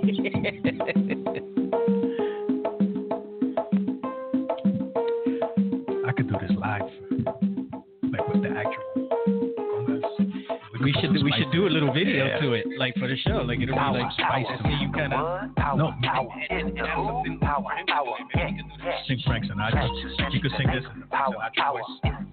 I could do this live, like with the actual congas. We should do a little video to it, like for the show. Like it'll be like spice to see you kind of. No, And have something. sing Frank Sinatra. You could sing this in the Sinatra voice.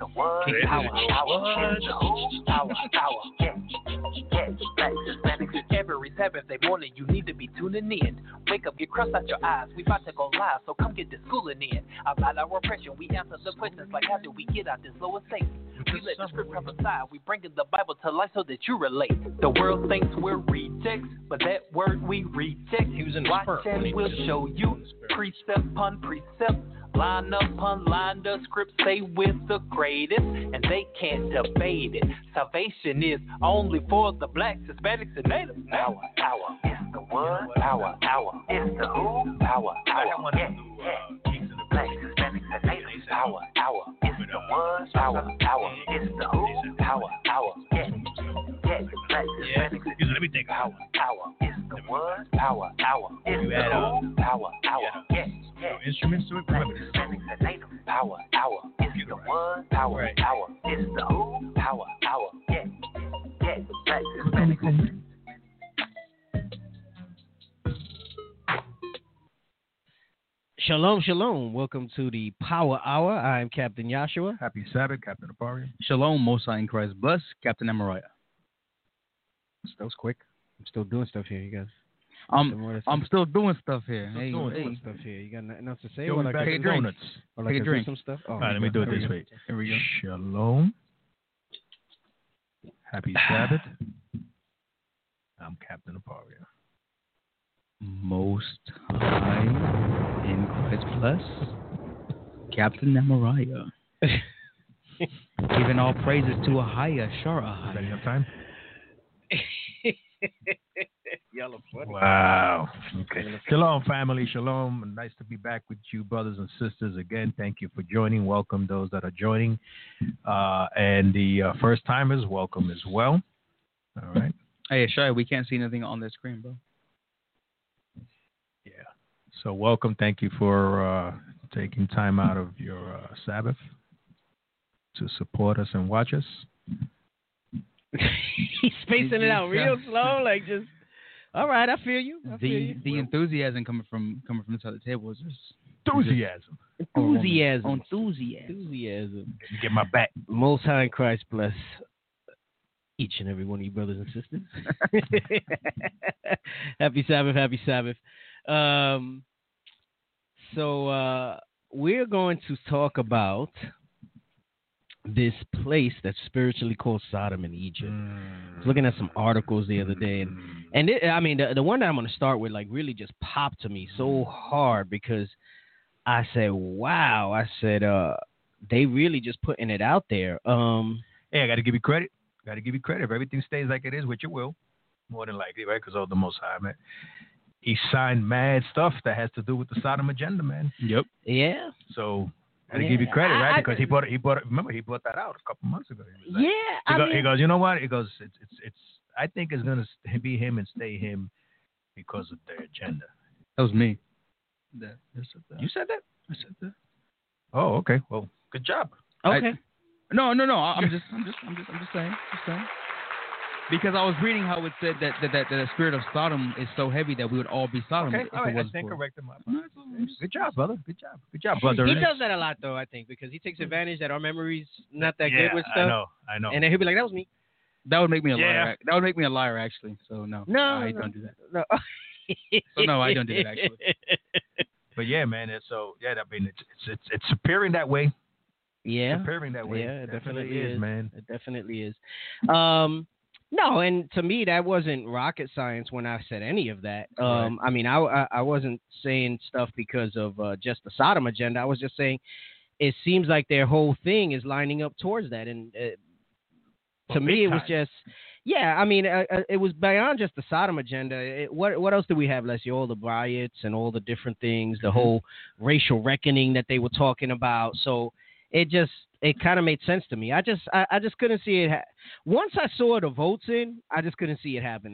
Every Saturday morning, you need to be tuning in. Wake up, get cross out your eyes. We about to go live, so come get the schooling in. About our oppression, we answer the questions like how do we get out this lower state? We let the script come aside. We bringing the Bible to life so that you relate. The world thinks we're rejects, but that word we reject. Watch and we'll show you precept upon precept. Line upon line, the script say we're the greatest, and they can't debate it. Salvation is only for the blacks, Hispanics, and natives. Power, power, it's the one. Power, power, it's the who. Power, power, blacks, Hispanics, and natives. Power, power, it's the one. Power, power, it's the who. Power, power, blacks, Hispanics, Use everything. power, power, it's the one. Power, power, it's the who. Power, power, Instruments to it. Remember this. Power, power, it's the one. Power, power, it's the who. Power, power, blacks, Hispanics. Shalom, shalom. Welcome to the Power Hour. I am Captain Joshua. Happy Sabbath, Captain Apari. Shalom, Most High in Christ. Bless, Captain Amariah. That was quick. I'm still doing stuff here, you guys. I'm still doing stuff here. Still Hey, doing Stuff here. You got nothing else to say? Yo, we Or back I in can- donuts. or Take a I can do drink. some stuff? Oh, All right, let me do it this way. Here we go. Shalom. Happy Sabbath. I'm Captain Aparia. Most High in Christ. Bless, Captain Amariah. Giving all praises to Ahia, Shara Is that Ahia. enough time? Y'all are funny. Wow. Okay. Shalom, family. Shalom. Nice to be back with you, brothers and sisters. Again, thank you for joining. Welcome those that are joining. And the first timers, welcome as well. All right. Hey, Shai, we can't see anything on the screen, bro. Yeah. So welcome. Thank you for taking time out of your Sabbath to support us and watch us. He's spacing it out real slow, like just. All right, I feel you. The enthusiasm coming from inside the table is just Enthusiasm. Enthusiasm. Let me get my back. Most High in Christ bless each and every one of you brothers and sisters. Happy Sabbath, happy Sabbath. So we're going to talk about this place that's spiritually called Sodom in Egypt. I was looking at some articles the other day, and the one that I'm going to start with, like, really just popped to me so hard because I said, wow. I said, they really just putting it out there. Hey, I got to give you credit. If everything stays like it is, which it will, more than likely, right? Because of the Most High, man. He signed mad stuff that has to do with the Sodom agenda, man. Yep. Yeah. So I give you credit, right? Because he brought it. Remember, he brought that out a couple months ago. He was like, he goes, you know what? He goes, it's. I think it's gonna be him and stay him because of their agenda. That was me. You said that? I said that. Oh, okay. Well, good job. Okay. No. I'm just saying. Because I was reading how it said that the spirit of Sodom is so heavy that we would all be Sodom. Okay, all right. I stand corrected. Good job, brother. Good job, brother. He does that a lot, though, I think, because he takes advantage that our memory's not that good with stuff. I know. And then he'll be like, that was me. That would make me a liar. That would make me a liar, actually. So no, I don't do that. No. So no, I don't do that, actually. But yeah, man. It's appearing that way. Yeah. It's appearing that way. Yeah, it definitely is, man. It definitely is. No, and to me, that wasn't rocket science when I said any of that. Right. I mean, I wasn't saying stuff because of just the Sodom agenda. I was just saying it seems like their whole thing is lining up towards that. And to me, it was just, yeah, I mean, it was beyond just the Sodom agenda. What else do we have, Leslie? All the riots and all the different things, the whole racial reckoning that they were talking about. So it kind of made sense to me. I just couldn't see it. Once I saw the votes in, I just couldn't see it happening.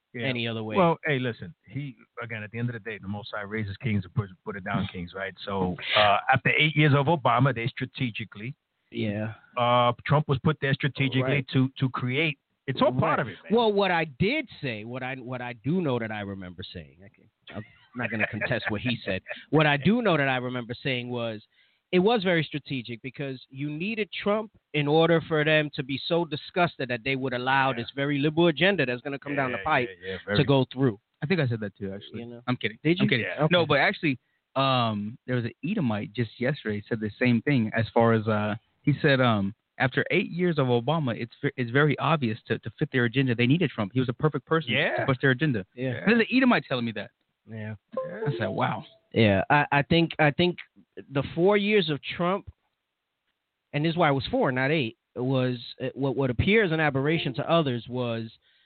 any other way. Well, hey, listen. He again at the end of the day, the Most High raises kings and put it down kings, right? So after 8 years of Obama, they strategically, Trump was put there strategically to create. It's all part of it, man. Well, what I did say, what I do know that I remember saying, I'm not going to contest what he said. What I do know that I remember saying was, it was very strategic because you needed Trump in order for them to be so disgusted that they would allow this very liberal agenda that's going to come down the pipe to go through. I think I said that too, actually. I'm kidding. Did you? I'm kidding. Yeah, okay. No, but actually, there was an Edomite just yesterday said the same thing. As far as he said, after 8 years of Obama, it's very obvious to fit their agenda. They needed Trump. He was a perfect person to push their agenda. Yeah. There's an Edomite telling me that. Yeah. I said, wow. Yeah, I think the 4 years of Trump, and this is why it was 4, not 8, was what appears an aberration to others was,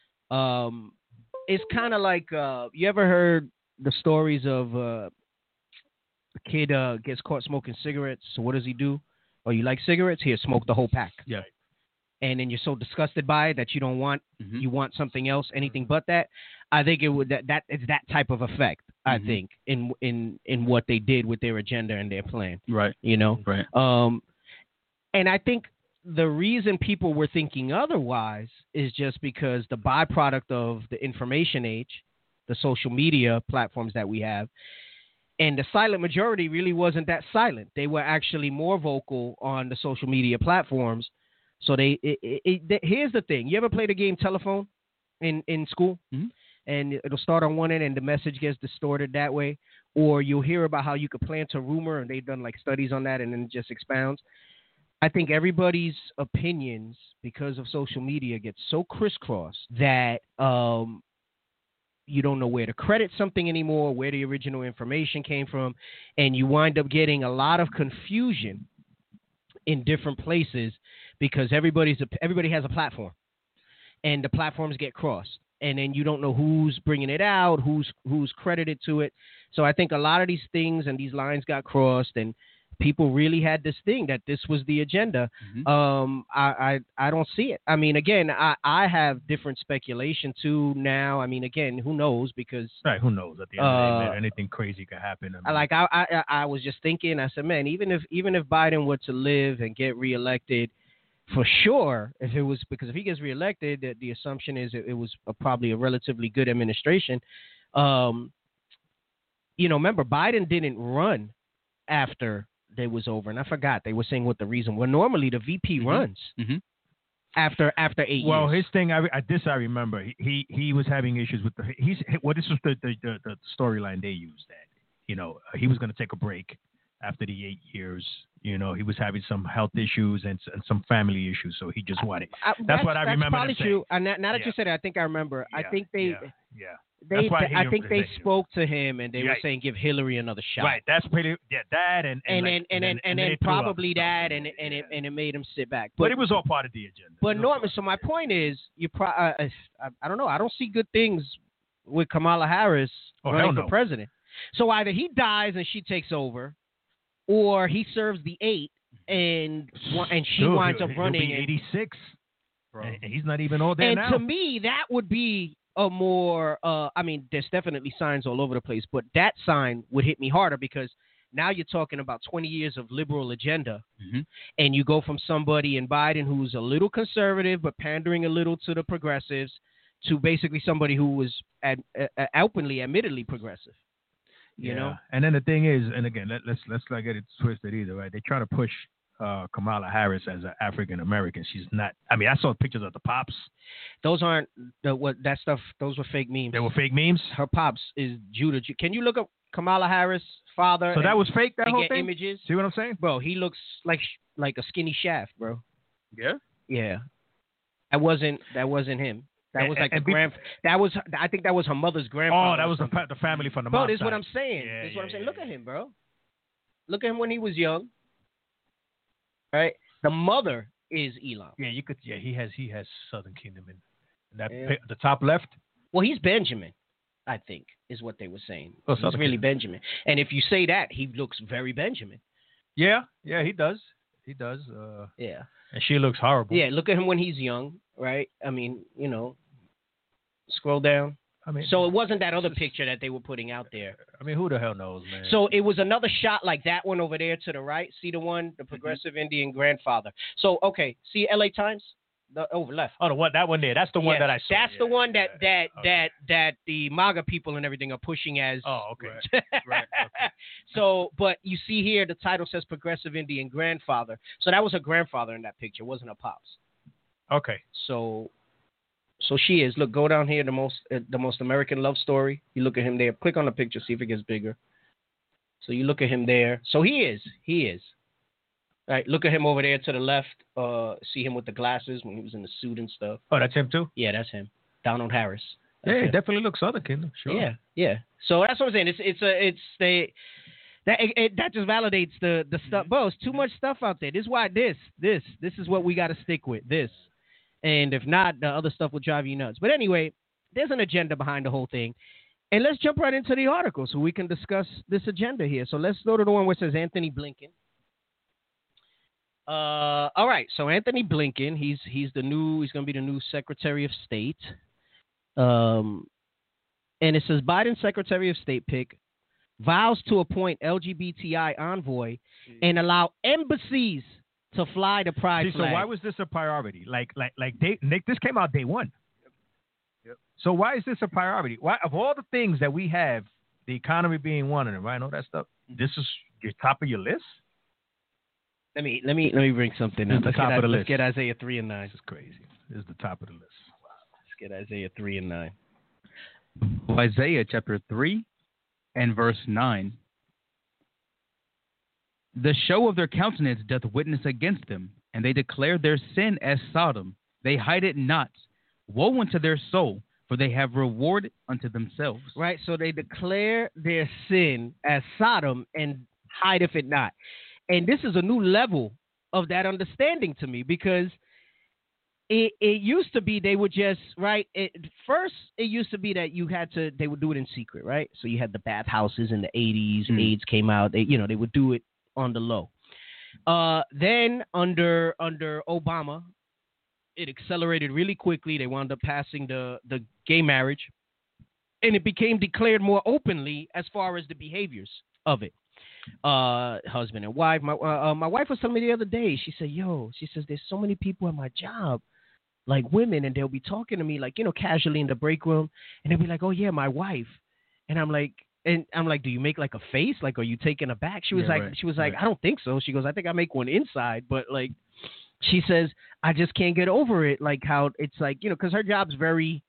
it's kind of like, you ever heard the stories of a kid gets caught smoking cigarettes, so what does he do? Oh, you like cigarettes? Here, smoke the whole pack. Yeah. And then you're so disgusted by it that you don't want, you want something else, anything but that. I think it would that it's that type of effect. I think in what they did with their agenda and their plan. Right. You know. Right. And I think the reason people were thinking otherwise is just because the byproduct of the information age, the social media platforms that we have, and the silent majority really wasn't that silent. They were actually more vocal on the social media platforms. So here's the thing. You ever played a game telephone in school? Mm-hmm. And it'll start on one end and the message gets distorted that way. Or you'll hear about how you could plant a rumor, and they've done like studies on that, and then it just expounds. I think everybody's opinions, because of social media, get so crisscrossed that you don't know where to credit something anymore, where the original information came from, and you wind up getting a lot of confusion in different places because everybody has a platform, and the platforms get crossed, and then you don't know who's bringing it out, who's credited to it. So I think a lot of these things and these lines got crossed, and people really had this thing that this was the agenda. I don't see it. I mean, again, I have different speculation too now. I mean, again, who knows? Because who knows? At the end of the day, man, anything crazy could happen. I was just thinking. I said, man, even if Biden were to live and get reelected, for sure, if he gets reelected, the assumption is it was probably a relatively good administration. Remember, Biden didn't run after they was over, and I forgot they were saying what the reason. Well, normally the VP runs after 8 years. Well, his thing, I remember. He was having issues with this was the storyline they used, that he was going to take a break after the 8 years. He was having some health issues and some family issues, so he just wanted. That's what I remember. That's probably true. Now that you said it, I think I remember. Yeah, I think they. Yeah. I think they spoke to him and they were saying give Hillary another shot. Right. That's pretty. Yeah. That and then probably that and it made him sit back. But it was all part of the agenda. But Norman, so my point is, I don't know. I don't see good things with Kamala Harris running for president. So either he dies and she takes over, or he serves the 8 and she winds up running. He'll be 86. And he's not even all there now. And to me, that would be a more, there's definitely signs all over the place, but that sign would hit me harder because now you're talking about 20 years of liberal agenda, and you go from somebody in Biden who's a little conservative but pandering a little to the progressives to basically somebody who was openly, admittedly progressive. You know? And then the thing is, and again, let's not get it twisted either, right? They try to push Kamala Harris as an African American. She's not. I mean, I saw pictures of the pops. Those aren't that stuff. Those were fake memes. They were fake memes. Her pops is Judah. Can you look up Kamala Harris' father? So that was fake. That whole thing. Images. See what I'm saying, bro? He looks like a skinny Shaft, bro. Yeah. Yeah. That wasn't him. That was like I think that was her mother's grandfather. Oh, that was the family from the bro, mom's this is side. what I'm saying. Yeah, this is what I'm saying. Yeah. Look at him, bro. Look at him when he was young. Right? The mother is Elam. Yeah, you could. Yeah, he has Southern Kingdom in that the top left. Well, he's Benjamin, I think, is what they were saying. Oh, he's really Benjamin. And if you say that, he looks very Benjamin. Yeah, he does. He does. Yeah. And she looks horrible. Yeah, look at him when he's young, right? I mean, scroll down. I mean, so it wasn't that other picture that they were putting out there. I mean, who the hell knows, man? So it was another shot like that one over there to the right. See the one, the progressive Indian grandfather. So okay, see LA Times, the over left. Oh, that one there. That's the one that I saw. That's the one that the MAGA people and everything are pushing as. Oh, okay. Right. Okay. So, but you see here, the title says progressive Indian grandfather. So that was her grandfather in that picture, wasn't her pops. Okay. So she is. Look, go down here. The most American love story. You look at him there. Click on the picture. See if it gets bigger. So you look at him there. So he is. All right, look at him over there to the left. See him with the glasses when he was in the suit and stuff. Oh, that's him too? Yeah, that's him. Donald Harris. That's him. It definitely looks Southern Kingdom. Sure. Yeah. So that's what I'm saying. That just validates the stuff. Bro, it's too much stuff out there. This is why this is what we got to stick with. This, and if not, the other stuff will drive you nuts. But anyway, there's an agenda behind the whole thing. And let's jump right into the article so we can discuss this agenda here. So let's go to the one where it says Anthony Blinken. All right, so Anthony Blinken, he's going to be the new Secretary of State. And it says Biden Secretary of State pick vows to appoint LGBTI envoy and allow embassies to fly the pride flag. So why was this a priority? Nick, this came out day one. Yep. So why is this a priority? Why, of all the things that we have, the economy being one of them, right? And all that stuff, this is your top of your list? Let me bring something up. The top of the list. Let's get Isaiah 3 and 9. This is crazy. This is the top of the list. Let's get Isaiah 3 and 9. Isaiah chapter 3 and verse 9. The show of their countenance doth witness against them, and they declare their sin as Sodom. They hide it not. Woe unto their soul, for they have reward unto themselves. Right, so they declare their sin as Sodom and hideth it not. And this is a new level of that understanding to me, because it used to be they would just, right, first it used to be that they would do it in secret, right? So you had the bathhouses in the 80s, AIDS came out, they would do it on the low. Then under Obama, it accelerated really quickly. They wound up passing the gay marriage, and it became declared more openly as far as the behaviors of it. Husband and wife. My wife was telling me the other day, she says, there's so many people at my job, like women, and they'll be talking to me like, casually in the break room, and they'll be like, oh yeah, my wife. And I'm like, do you make like a face? Like, are you taken aback? She was like, I don't think so. She goes, I think I make one inside, but like, she says, I just can't get over it. Like how it's like, because her job's very,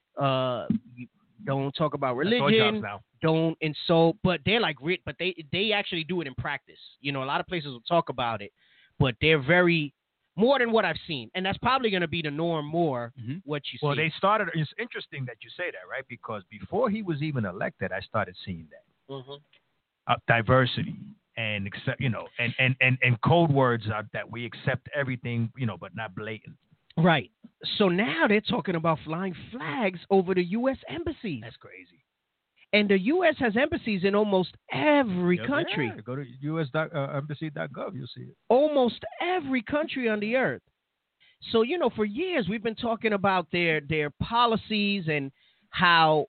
don't talk about religion, don't insult, but they're like, but they actually do it in practice. A lot of places will talk about it, but they're very, more than what I've seen. And that's probably going to be the norm more, what you see. Well, they started, it's interesting that you say that, right? Because before he was even elected, I started seeing that. Diversity and, and code words that we accept everything, but not blatant. Right. So now they're talking about flying flags over the U.S. embassies. That's crazy. And the U.S. has embassies in almost every country. Yeah. Go to us.embassy.gov, you'll see it. Almost every country on the earth. So, for years we've been talking about their policies and how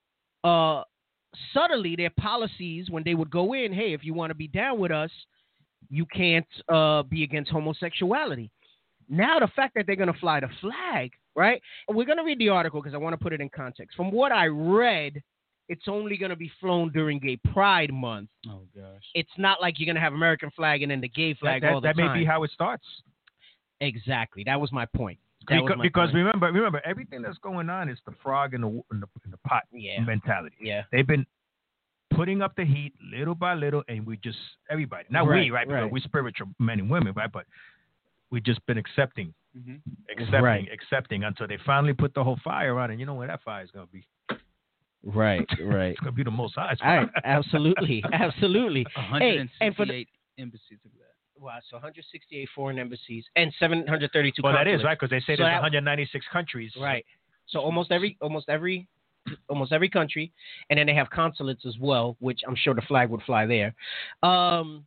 subtly their policies, when they would go in, hey, if you want to be down with us, you can't be against homosexuality. Now the fact that they're going to fly the flag, right? We're going to read the article because I want to put it in context. From what I read, it's only going to be flown during Gay Pride Month. Oh, gosh. It's not like you're going to have American flag and then the gay flag all the time. That may be how it starts. Exactly. That was my point. Because remember, everything that's going on is the frog in the pot mentality. Yeah. They've been putting up the heat little by little, and we just, everybody, not we, right? Because we're spiritual men and women, right? But we've just been accepting until they finally put the whole fire on, and you know where that fire is going to be. Right. It's going to be the most high. Right. Absolutely. 168 embassies of that. Wow, so 168 foreign embassies and 732 Well, consulates. that is, right, because they say there's 196 countries. Right. So almost every country, and then they have consulates as well, which I'm sure the flag would fly there. And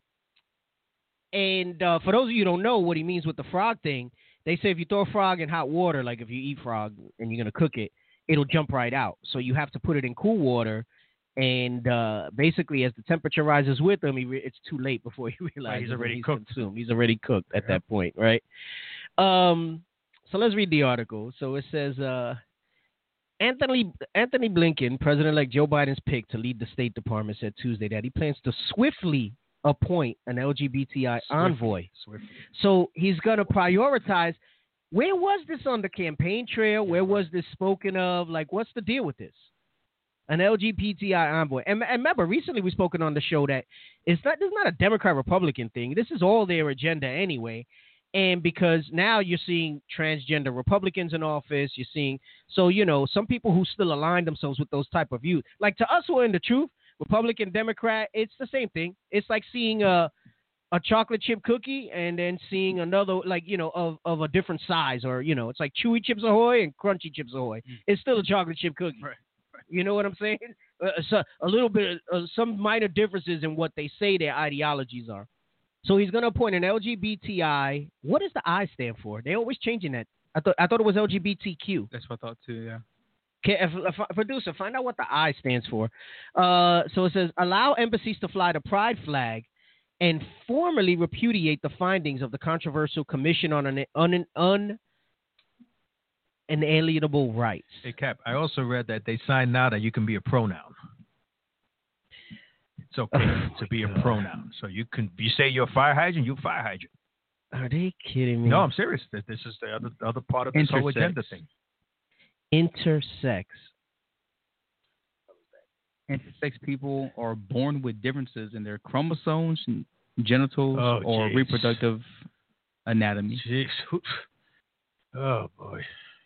for those of you who don't know what he means with the frog thing, they say if you throw a frog in hot water, like if you eat frog and you're going to cook it, it'll jump right out. So you have to put it in cool water. And basically, as the temperature rises with him, it's too late before you realize he's already cooked. Consumed. He's already cooked at that point, right? So let's read the article. So it says, Anthony Blinken, President-elect Joe Biden's pick to lead the State Department, said Tuesday that he plans to swiftly appoint an LGBTI envoy. So he's going to prioritize. Where was this on the campaign trail? Where was this spoken of? Like, what's the deal with this? An LGBTI envoy. And remember, recently we spoken on the show that this is not a Democrat-Republican thing. This is all their agenda anyway. And because now you're seeing transgender Republicans in office, you're seeing, so, some people who still align themselves with those type of views. Like, to us who are in the truth, Republican, Democrat, it's the same thing. It's like seeing a chocolate chip cookie and then seeing another, of a different size, or, it's like Chewy Chips Ahoy and Crunchy Chips Ahoy. It's still a chocolate chip cookie. Right. You know what I'm saying? So a little bit, some minor differences in what they say their ideologies are. So he's going to appoint an LGBTI. What does the I stand for? They're always changing that. I thought it was LGBTQ. That's what I thought too. Yeah. Okay, producer, find out what the I stands for. So it says allow embassies to fly the pride flag and formally repudiate the findings of the controversial Commission on Inalienable Rights. Hey, Cap, I also read that they signed now that you can be a pronoun. It's okay to be a pronoun. So you say you're a fire hydrant, you're a fire hydrant. Are they kidding me? No, I'm serious. This is the other part of this whole agenda thing. Intersex. Intersex people are born with differences in their chromosomes, genitals, or reproductive anatomy. Jeez. Oh boy.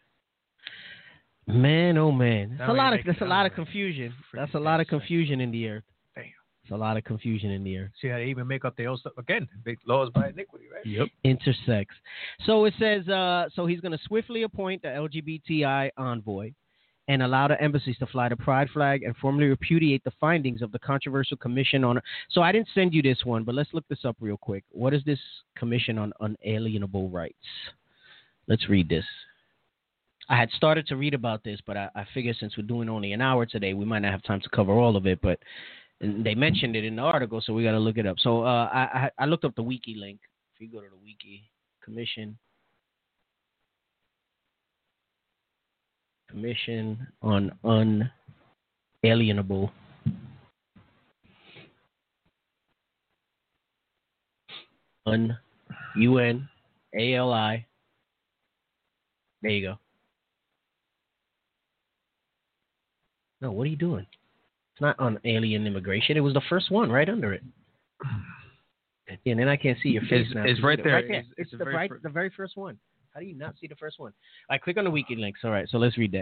Man, oh man. That's a lot of confusion. That's a lot of confusion in the earth. Damn. It's a lot of confusion in the earth. See how they even make up their own stuff again. Big laws by iniquity, right? Yep. Intersex. So it says, so he's going to swiftly appoint the LGBTI envoy and allow the embassies to fly the pride flag and formally repudiate the findings of the controversial Commission on. So I didn't send you this one, but let's look this up real quick. What is this Commission on Unalienable Rights? Let's read this. I had started to read about this, but I figured since we're doing only an hour today, we might not have time to cover all of it. But they mentioned it in the article, so we got to look it up. So I looked up the wiki link. If you go to the wiki, Commission on Unalienable UNALI. There you go. No, what are you doing? It's not on alien immigration. It was the first one right under it. Yeah, and then I can't see your face now. It's right there. Right there. It's the very first one. How do you not see the first one? I click on the wiki links. All right, so let's read that.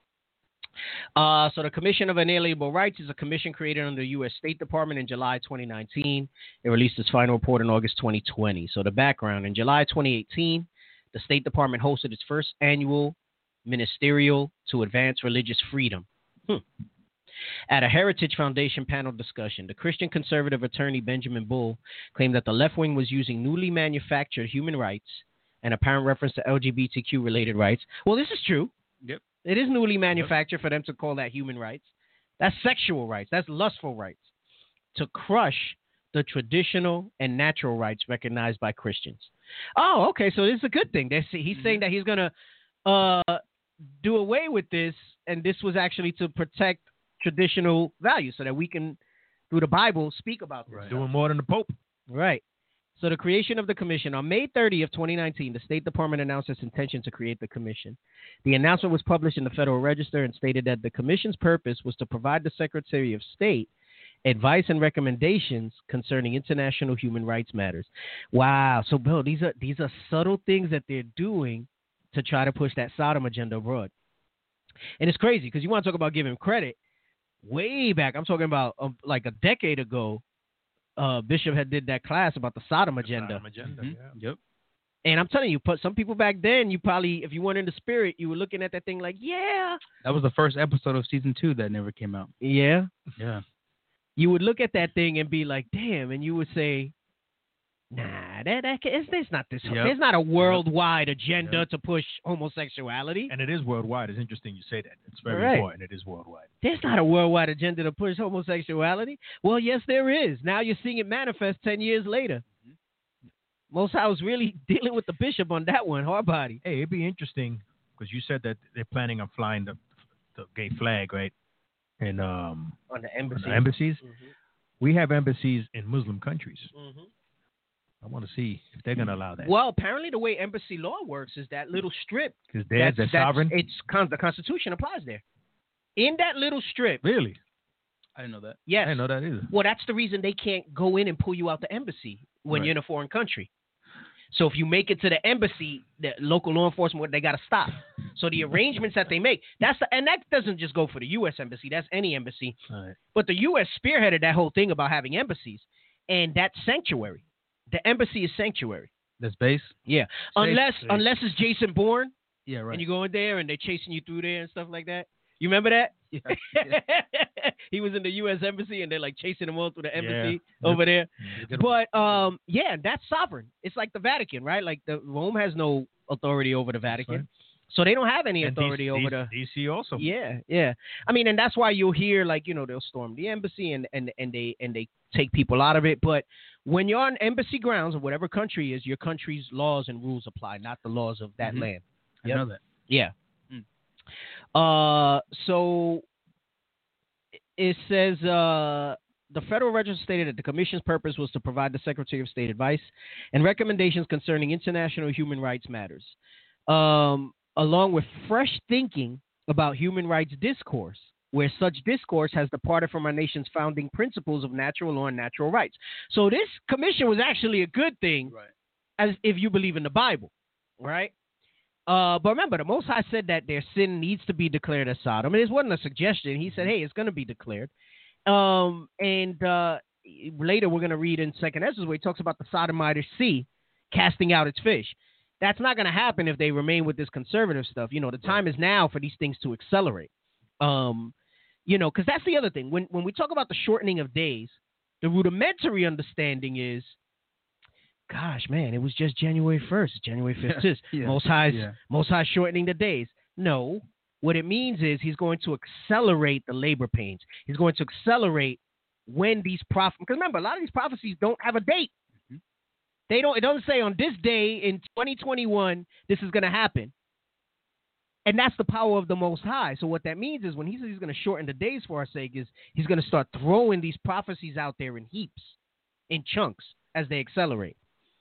So the Commission of Inalienable Rights is a commission created under the U.S. State Department in July 2019. It released its final report in August 2020. So the background, in July 2018, the State Department hosted its first annual Ministerial to Advance Religious Freedom. At a Heritage Foundation panel discussion, the Christian conservative attorney Benjamin Bull claimed that the left wing was using newly manufactured human rights and apparent reference to LGBTQ-related rights. Well, this is true. Yep. It is newly manufactured for them to call that human rights. That's sexual rights. That's lustful rights. To crush the traditional and natural rights recognized by Christians. Oh, okay. So this is a good thing. He's saying that he's going to do away with this, and this was actually to protect traditional values so that we can, through the Bible, speak about this. Right. Doing more than the Pope. Right. So the creation of the commission. On May 30th, 2019, the State Department announced its intention to create the commission. The announcement was published in the Federal Register and stated that the commission's purpose was to provide the Secretary of State advice and recommendations concerning international human rights matters. Wow. So, Bill, these are subtle things that they're doing to try to push that Sodom agenda abroad. And it's crazy because you want to talk about giving credit. Way back, I'm talking about like a decade ago, Bishop had did that class about the Sodom agenda. Mm-hmm. Yeah. Yep. And I'm telling you, some people back then, you probably, if you weren't in the spirit, you were looking at that thing like, yeah. That was the first episode of season 2 that never came out. Yeah. Yeah. You would look at that thing and be like, damn, and you would say, Nah, there's not this. There's not a worldwide agenda to push homosexuality. And it is worldwide. It's interesting you say that. It's very important. It is worldwide. There's not a worldwide agenda to push homosexuality. Well, yes, there is. Now you're seeing it manifest 10 years later. Most High was really dealing with the bishop on that one, hard body. Hey, it'd be interesting because you said that they're planning on flying the gay flag, right? And on the embassies. Mm-hmm. We have embassies in Muslim countries. Mm-hmm. I want to see if they're going to allow that. Well, apparently the way embassy law works is that little strip. Because they're sovereign? The Constitution applies there. In that little strip. Really? I didn't know that. Yes. I didn't know that either. Well, that's the reason they can't go in and pull you out the embassy when you're in a foreign country. So if you make it to the embassy, the local law enforcement, they got to stop. So the arrangements that they make, and that doesn't just go for the U.S. embassy. That's any embassy. Right. But the U.S. spearheaded that whole thing about having embassies, and that's sanctuary. The embassy is sanctuary. That's base? Yeah. Unless it's Jason Bourne. Yeah, right. And you go in there and they're chasing you through there and stuff like that. You remember that? Yeah. He was in the U.S. embassy and they're like chasing him all through the embassy over there. But that's sovereign. It's like the Vatican, right? Like Rome has no authority over the Vatican. Right. So they don't have any authority over the DC also. Yeah. I mean, and that's why you'll hear they'll storm the embassy and they take people out of it. But when you're on embassy grounds of whatever country is, your country's laws and rules apply, not the laws of that land. I know that. Yeah. So it says the Federal Register stated that the Commission's purpose was to provide the Secretary of State advice and recommendations concerning international human rights matters, along with fresh thinking about human rights discourse, where such discourse has departed from our nation's founding principles of natural law and natural rights. So this commission was actually a good thing, as if you believe in the Bible, right? But remember, the Most High said that their sin needs to be declared as Sodom. And it wasn't a suggestion. He said, hey, it's going to be declared. And later we're going to read in 2nd Ezra where he talks about the Sodomite sea casting out its fish. That's not going to happen if they remain with this conservative stuff. The time is now for these things to accelerate. Because that's the other thing. When we talk about the shortening of days, the rudimentary understanding is, gosh, man, it was just January 1st, January 5th. Most High shortening the days. No, what it means is he's going to accelerate the labor pains. He's going to accelerate when these prophecies, because remember, a lot of these prophecies don't have a date. They don't. It doesn't say on this day in 2021 this is going to happen. And that's the power of the Most High. So what that means is when he says he's going to shorten the days for our sake, is he's going to start throwing these prophecies out there in heaps, in chunks, as they accelerate.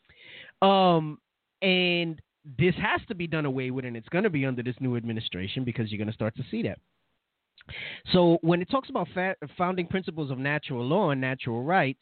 And this has to be done away with, and it's going to be under this new administration because you're going to start to see that. So when it talks about founding principles of natural law and natural rights,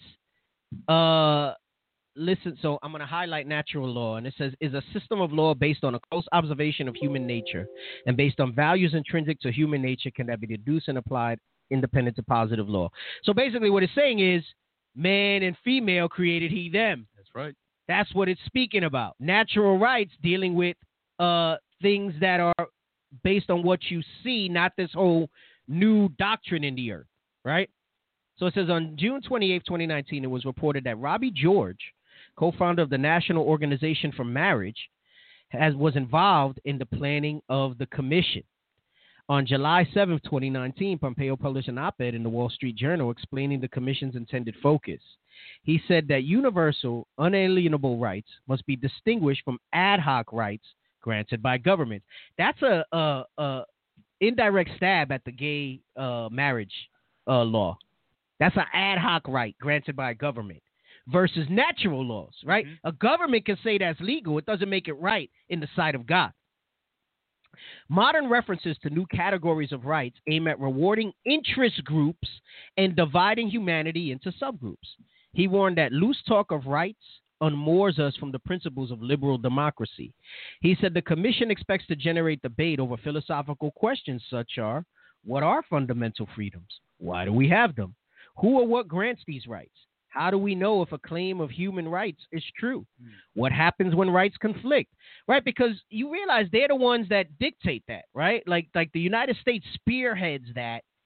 listen, so I'm going to highlight natural law, and it says, is a system of law based on a close observation of human nature and based on values intrinsic to human nature can that be deduced and applied independent to positive law. So basically what it's saying is man and female created he, them. That's right. That's what it's speaking about. Natural rights dealing with things that are based on what you see, not this whole new doctrine in the earth, right? So it says on June 28, 2019, it was reported that Robbie George, co-founder of the National Organization for Marriage, was involved in the planning of the commission. On July 7, 2019, Pompeo published an op-ed in the Wall Street Journal explaining the commission's intended focus. He said that universal, unalienable rights must be distinguished from ad hoc rights granted by government. That's a indirect stab at the gay marriage law. That's an ad hoc right granted by a government versus natural laws, right? Mm-hmm. A government can say that's legal. It doesn't make it right in the sight of God. Modern references to new categories of rights aim at rewarding interest groups and dividing humanity into subgroups. He warned that loose talk of rights unmoors us from the principles of liberal democracy. He said the commission expects to generate debate over philosophical questions such as, what are fundamental freedoms? Why do we have them? Who or what grants these rights? How do we know if a claim of human rights is true? What happens when rights conflict? Right? Because you realize they're the ones that dictate that, right? Like the United States spearheads that,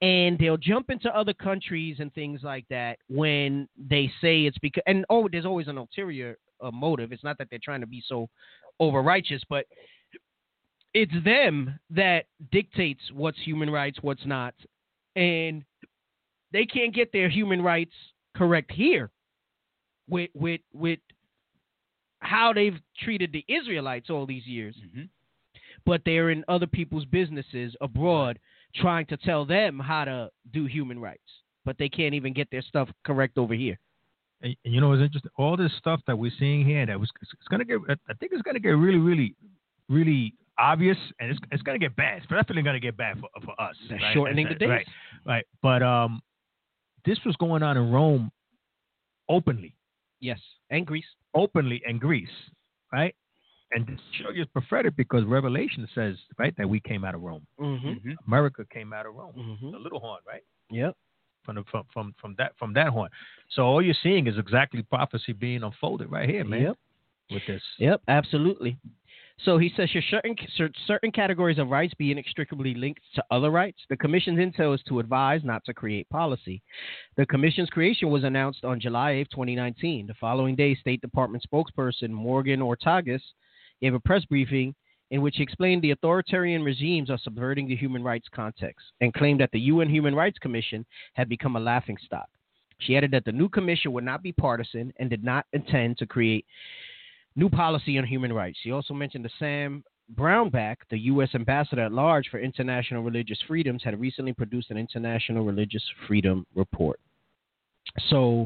And they'll jump into other countries and things like that when they say it's because, and there's always an ulterior motive. It's not that they're trying to be so over righteous, but it's them that dictates what's human rights, what's not. And they can't get their human rights correct here with how they've treated the Israelites all these years. Mm-hmm. But they're in other people's businesses abroad trying to tell them how to do human rights, but they can't even get their stuff correct over here. And you know, it's interesting. All this stuff that we're seeing here, it's going to get. I think it's going to get really, really, really obvious, and it's going to get bad. It's definitely going to get bad for us. Right? Shortening the days, right. But this was going on in Rome openly. Yes, and Greece. Openly, and Greece, right? And this show is prophetic because Revelation says, right, that we came out of Rome. Mm-hmm. America came out of Rome. Mm-hmm. The little horn, right? Yep. From that horn. So all you're seeing is exactly prophecy being unfolded right here, man. Yep. With this. Yep, absolutely. So he says, should certain categories of rights be inextricably linked to other rights? The Commission's intel is to advise, not to create policy. The Commission's creation was announced on July 8, 2019. The following day, State Department spokesperson Morgan Ortagus gave a press briefing in which he explained the authoritarian regimes are subverting the human rights context and claimed that the UN Human Rights Commission had become a laughingstock. She added that the new commission would not be partisan and did not intend to create new policy on human rights. She also mentioned that Sam Brownback, the U.S. ambassador at large for international religious freedoms, had recently produced an international religious freedom report. So,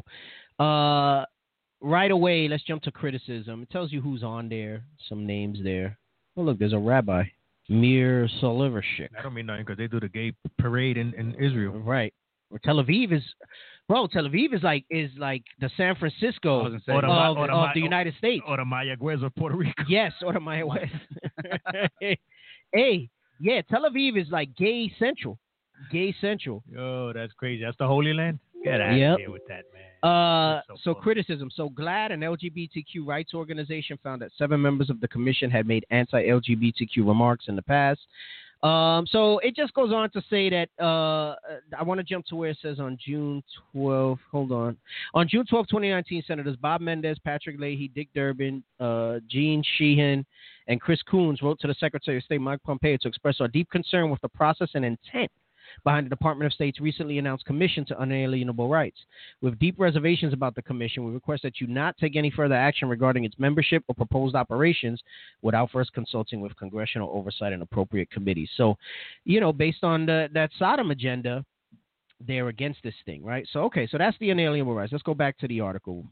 right away, let's jump to criticism. It tells you who's on there, some names there. Oh, look, there's a rabbi, Mir Solivershik. I don't mean nothing because they do the gay parade in Israel. Right. Or Tel Aviv is like the San Francisco of the United States. Or the Mayagüez of Puerto Rico. Yes, or the Mayagüez. Hey, yeah, Tel Aviv is like gay central. Gay central. Oh, that's crazy. That's the Holy Land? Get out of here with that, man. So criticism. So GLAAD, an LGBTQ rights organization, found that 7 members of the commission had made anti-LGBTQ remarks in the past. So it just goes on to say that I want to jump to where it says on June 12. Hold on. On June 12, 2019, Senators Bob Menendez, Patrick Leahy, Dick Durbin, Gene Sheehan, and Chris Coons wrote to the Secretary of State, Mike Pompeo, to express our deep concern with the process and intent behind the Department of State's recently announced Commission to Unalienable Rights. With deep reservations about the Commission, we request that you not take any further action regarding its membership or proposed operations without first consulting with congressional oversight and appropriate committees. So, based on that Sodom agenda, they're against this thing, right? So, okay, so that's the unalienable rights. Let's go back to the article.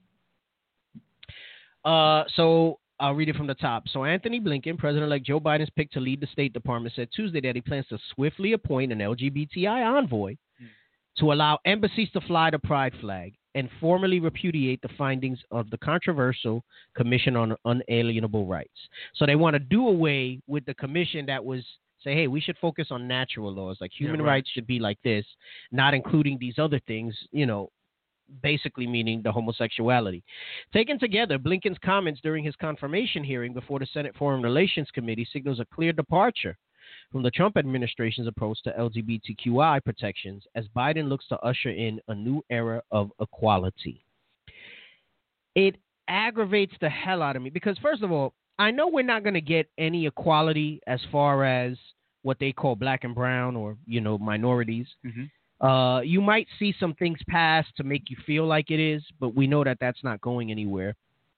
So I'll read it from the top. So Anthony Blinken, President-elect Joe Biden's pick to lead the State Department, said Tuesday that he plans to swiftly appoint an LGBTI envoy to allow embassies to fly the pride flag and formally repudiate the findings of the controversial Commission on Unalienable Rights. So they want to do away with the commission that was say, hey, we should focus on natural laws, like human rights should be like this, not including these other things, basically meaning the homosexuality. Taken together, Blinken's comments during his confirmation hearing before the Senate Foreign Relations Committee signals a clear departure from the Trump administration's approach to LGBTQI protections as Biden looks to usher in a new era of equality. It aggravates the hell out of me because, first of all, I know we're not going to get any equality as far as what they call black and brown or, minorities. Mm-hmm. You might see some things pass to make you feel like it is, but we know that that's not going anywhere.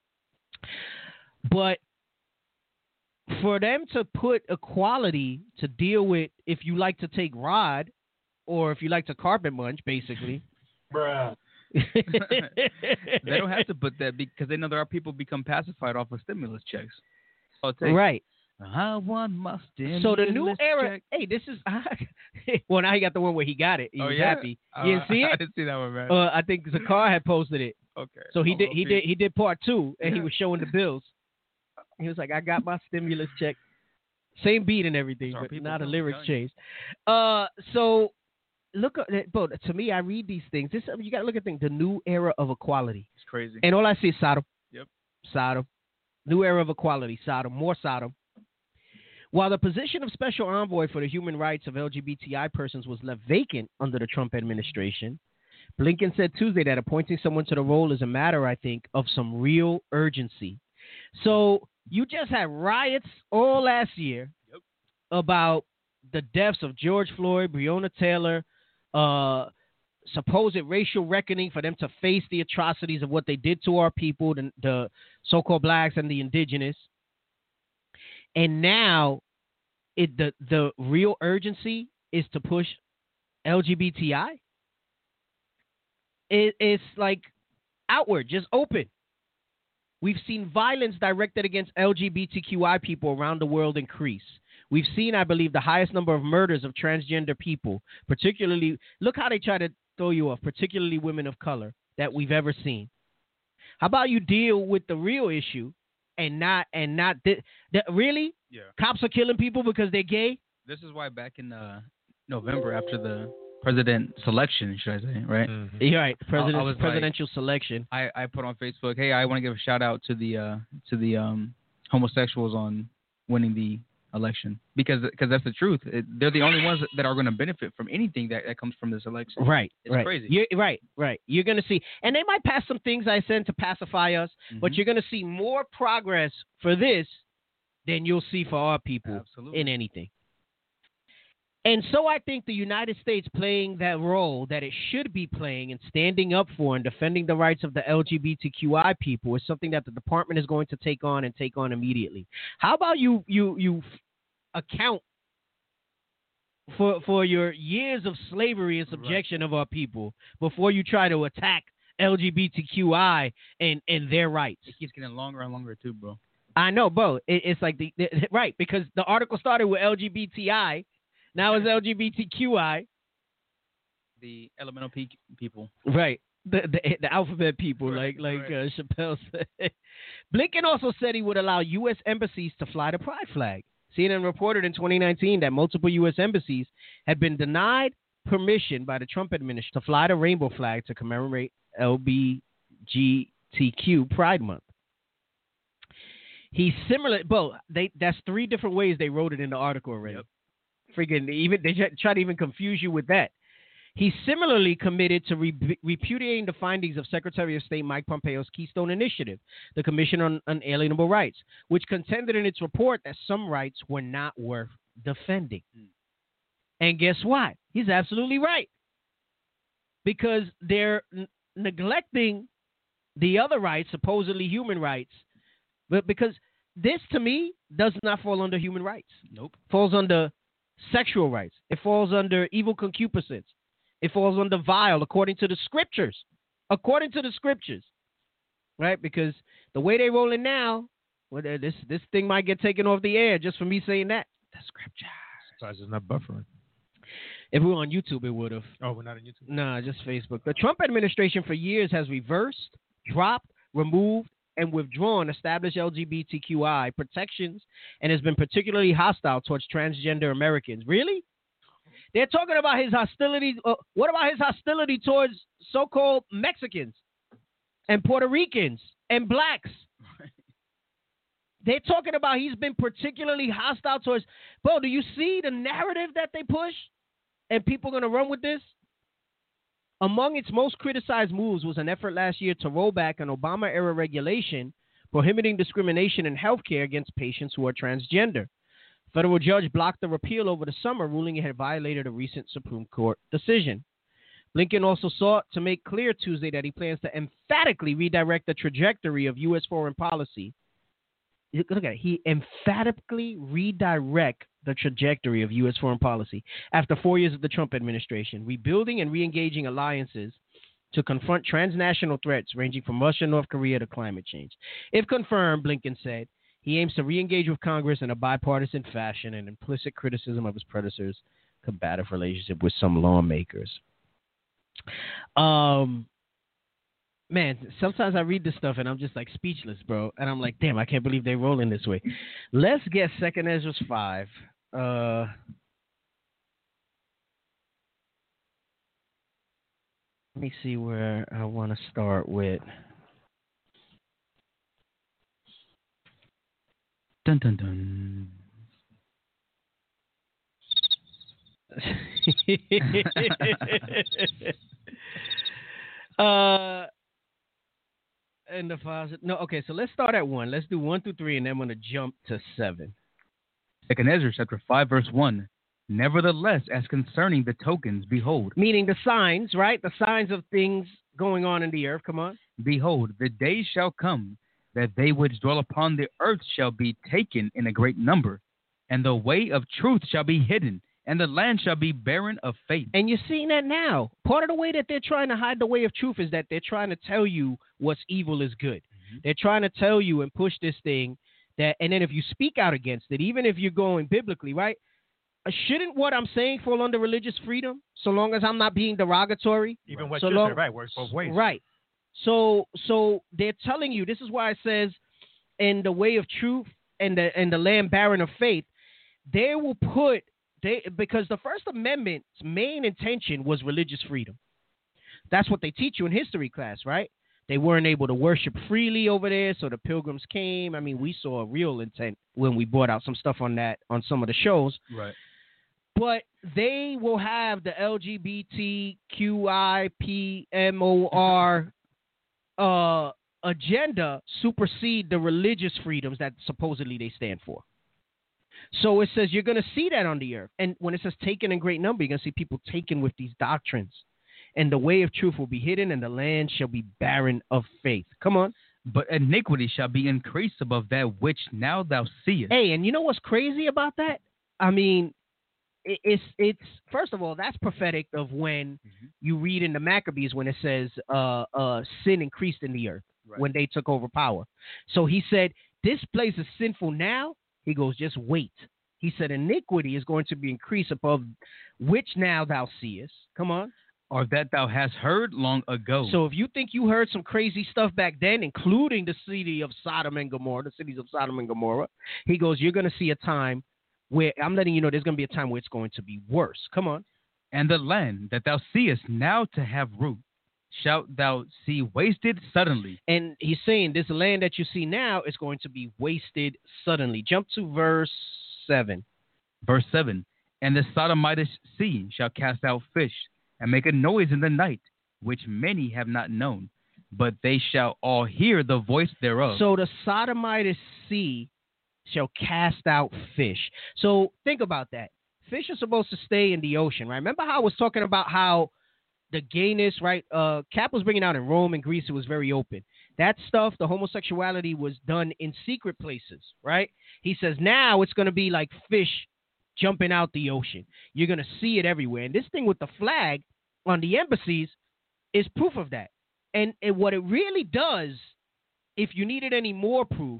But for them to put equality to deal with if you like to take rod or if you like to carpet munch, basically. Bruh. They don't have to put that because they know there are people become pacified off of stimulus checks. Right. I want my stimulus So the new era. check. Hey, this is. Well, now he got the one where he got it. He was happy. You didn't see it? I didn't see that one, man. I think Zakar had posted it. Okay. So he did part 2, and he was showing the bills. He was like, "I got my stimulus check." Same beat and everything, but now the lyrics changed. So look at, bro. To me, I read these things. You got to look at things. The new era of equality. It's crazy. And all I see is Sodom. Yep. Sodom. New era of equality. Sodom. More Sodom. While the position of special envoy for the human rights of LGBTI persons was left vacant under the Trump administration, Blinken said Tuesday that appointing someone to the role is a matter, I think, of some real urgency. So you just had riots all last year about the deaths of George Floyd, Breonna Taylor, supposed racial reckoning for them to face the atrocities of what they did to our people, the so-called blacks and the indigenous. And now the real urgency is to push LGBTI. It's like outward, just open. We've seen violence directed against LGBTQI people around the world increase. We've seen, I believe, the highest number of murders of transgender people, particularly, look how they try to throw you off, particularly women of color, that we've ever seen. How about you deal with the real issue and not really? Yeah. Cops are killing people because they're gay? This is why back in November, after the president selection, should I say, right? Mm-hmm. You're right. Presidential selection. I put on Facebook, hey, I want to give a shout out to the homosexuals on winning the election because that's the truth. They're the only ones that are going to benefit from anything that comes from this election. Right. It's crazy. You're right. You're going to see, and they might pass some things I said to pacify us, but you're going to see more progress for this than you'll see for our people in anything. And so I think the United States playing that role that it should be playing and standing up for and defending the rights of the LGBTQI people is something that the department is going to take on immediately. How about you account for your years of slavery and subjection of our people before you try to attack LGBTQI and their rights? It keeps getting longer and longer too, bro. I know, bro. It's like right, because the article started with LGBTI. Now it's LGBTQI. The elemental people. Right. The alphabet people, right, like Chappelle said. Blinken also said he would allow U.S. embassies to fly the pride flag. CNN reported in 2019 that multiple U.S. embassies had been denied permission by the Trump administration to fly the rainbow flag to commemorate LGBTQ Pride Month. That's 3 different ways they wrote it in the article already. Yep. Even they try to even confuse you with that. He similarly committed to repudiating the findings of Secretary of State Mike Pompeo's Keystone Initiative, the Commission on Unalienable Rights, which contended in its report that some rights were not worth defending. And guess what? He's absolutely right. Because they're neglecting the other rights, supposedly human rights, but because this, to me, does not fall under human rights. Nope. Falls under sexual rights. It falls under evil concupiscence. It falls under vile, according to the scriptures. According to the scriptures. Right? Because the way they rolling now, well, this thing might get taken off the air just for me saying that. The scriptures. Surprised it's not buffering. If we were on YouTube, it would have. Oh, we're not on YouTube? Nah, just Facebook. The Trump administration for years has reversed, dropped, removed, and withdrawn established LGBTQI protections and has been particularly hostile towards transgender Americans. Really? They're talking about his hostility. What about his hostility towards so-called Mexicans and Puerto Ricans and blacks? They're talking about he's been particularly hostile towards. Bro, do you see the narrative that they push? And people are going to run with this? Among its most criticized moves was an effort last year to roll back an Obama-era regulation prohibiting discrimination in healthcare against patients who are transgender. Federal judge blocked the repeal over the summer, ruling it had violated a recent Supreme Court decision. Blinken also sought to make clear Tuesday that he plans to emphatically redirect the trajectory of U.S. foreign policy. Look at it. He emphatically redirect the trajectory of U.S. foreign policy after 4 years of the Trump administration, rebuilding and re-engaging alliances to confront transnational threats ranging from Russia, North Korea to climate change. If confirmed, Blinken said, he aims to re-engage with Congress in a bipartisan fashion and implicit criticism of his predecessor's combative relationship with some lawmakers. Man, sometimes I read this stuff and I'm just like speechless, bro. And I'm like, damn, I can't believe they're rolling this way. Let's get 2 Ezra 5. Let me see where I want to start with. Dun, dun, dun. And the five. No, okay. So let's start at 1. Let's do 1 through 3, and then I'm gonna jump to 7. Second Ezra chapter 5 verse 1. Nevertheless, as concerning the tokens, behold, Meaning the signs, right? The signs of things going on in the earth. Come on. behold, the days shall come that they which dwell upon the earth shall be taken in a great number, and the way of truth shall be hidden, and the land shall be barren of faith. And you're seeing that now. Part of the way that they're trying to hide the way of truth is that they're trying to tell you what's evil is good. Mm-hmm. They're trying to tell you and push this thing that, and then if you speak out against it, even if you're going biblically, right? Shouldn't what I'm saying fall under religious freedom, so long as I'm not being derogatory? Even what so you long, said, right, works both ways. Right. So they're telling you, this is why it says, in the way of truth and the land barren of faith, they will put, because the First Amendment's main intention was religious freedom. That's what they teach you in history class, right? They weren't able to worship freely over there, so the pilgrims came. I mean, we saw a real intent when we brought out some stuff on that on some of the shows. Right. But they will have the LGBTQIPMOR agenda supersede the religious freedoms that supposedly they stand for. So it says you're going to see that on the earth. And when it says taken in great number, you're going to see people taken with these doctrines. And the way of truth will be hidden, and the land shall be barren of faith. Come on. But iniquity shall be increased above that which now thou seest. Hey, and you know what's crazy about that? I mean, it's first of all, that's prophetic of when you read in the Maccabees when it says sin increased in the earth when they took over power. So he said, this place is sinful now. He goes, just wait. He said, iniquity is going to be increased above which now thou seest. Come on. Or that thou hast heard long ago. So if you think you heard some crazy stuff back then, including the city of Sodom and Gomorrah, the cities of Sodom and Gomorrah, he goes, you're going to see a time where, I'm letting you know, there's going to be a time where it's going to be worse. Come on. And the land that thou seest now to have root, shalt thou see wasted suddenly. And he's saying this land that you see now is going to be wasted suddenly. Jump to verse 7. Verse 7. And the Sodomitish sea shall cast out fish, and make a noise in the night, which many have not known, but they shall all hear the voice thereof. So the Sodomitish sea shall cast out fish. So think about that. Fish are supposed to stay in the ocean, right? Remember how I was talking about how the gayness, right? Cap was bringing out in Rome and Greece, it was very open. That stuff, the homosexuality was done in secret places, right? He says now it's going to be like fish jumping out the ocean. You're going to see it everywhere. And this thing with the flag on the embassies is proof of that. And what it really does, if you needed any more proof,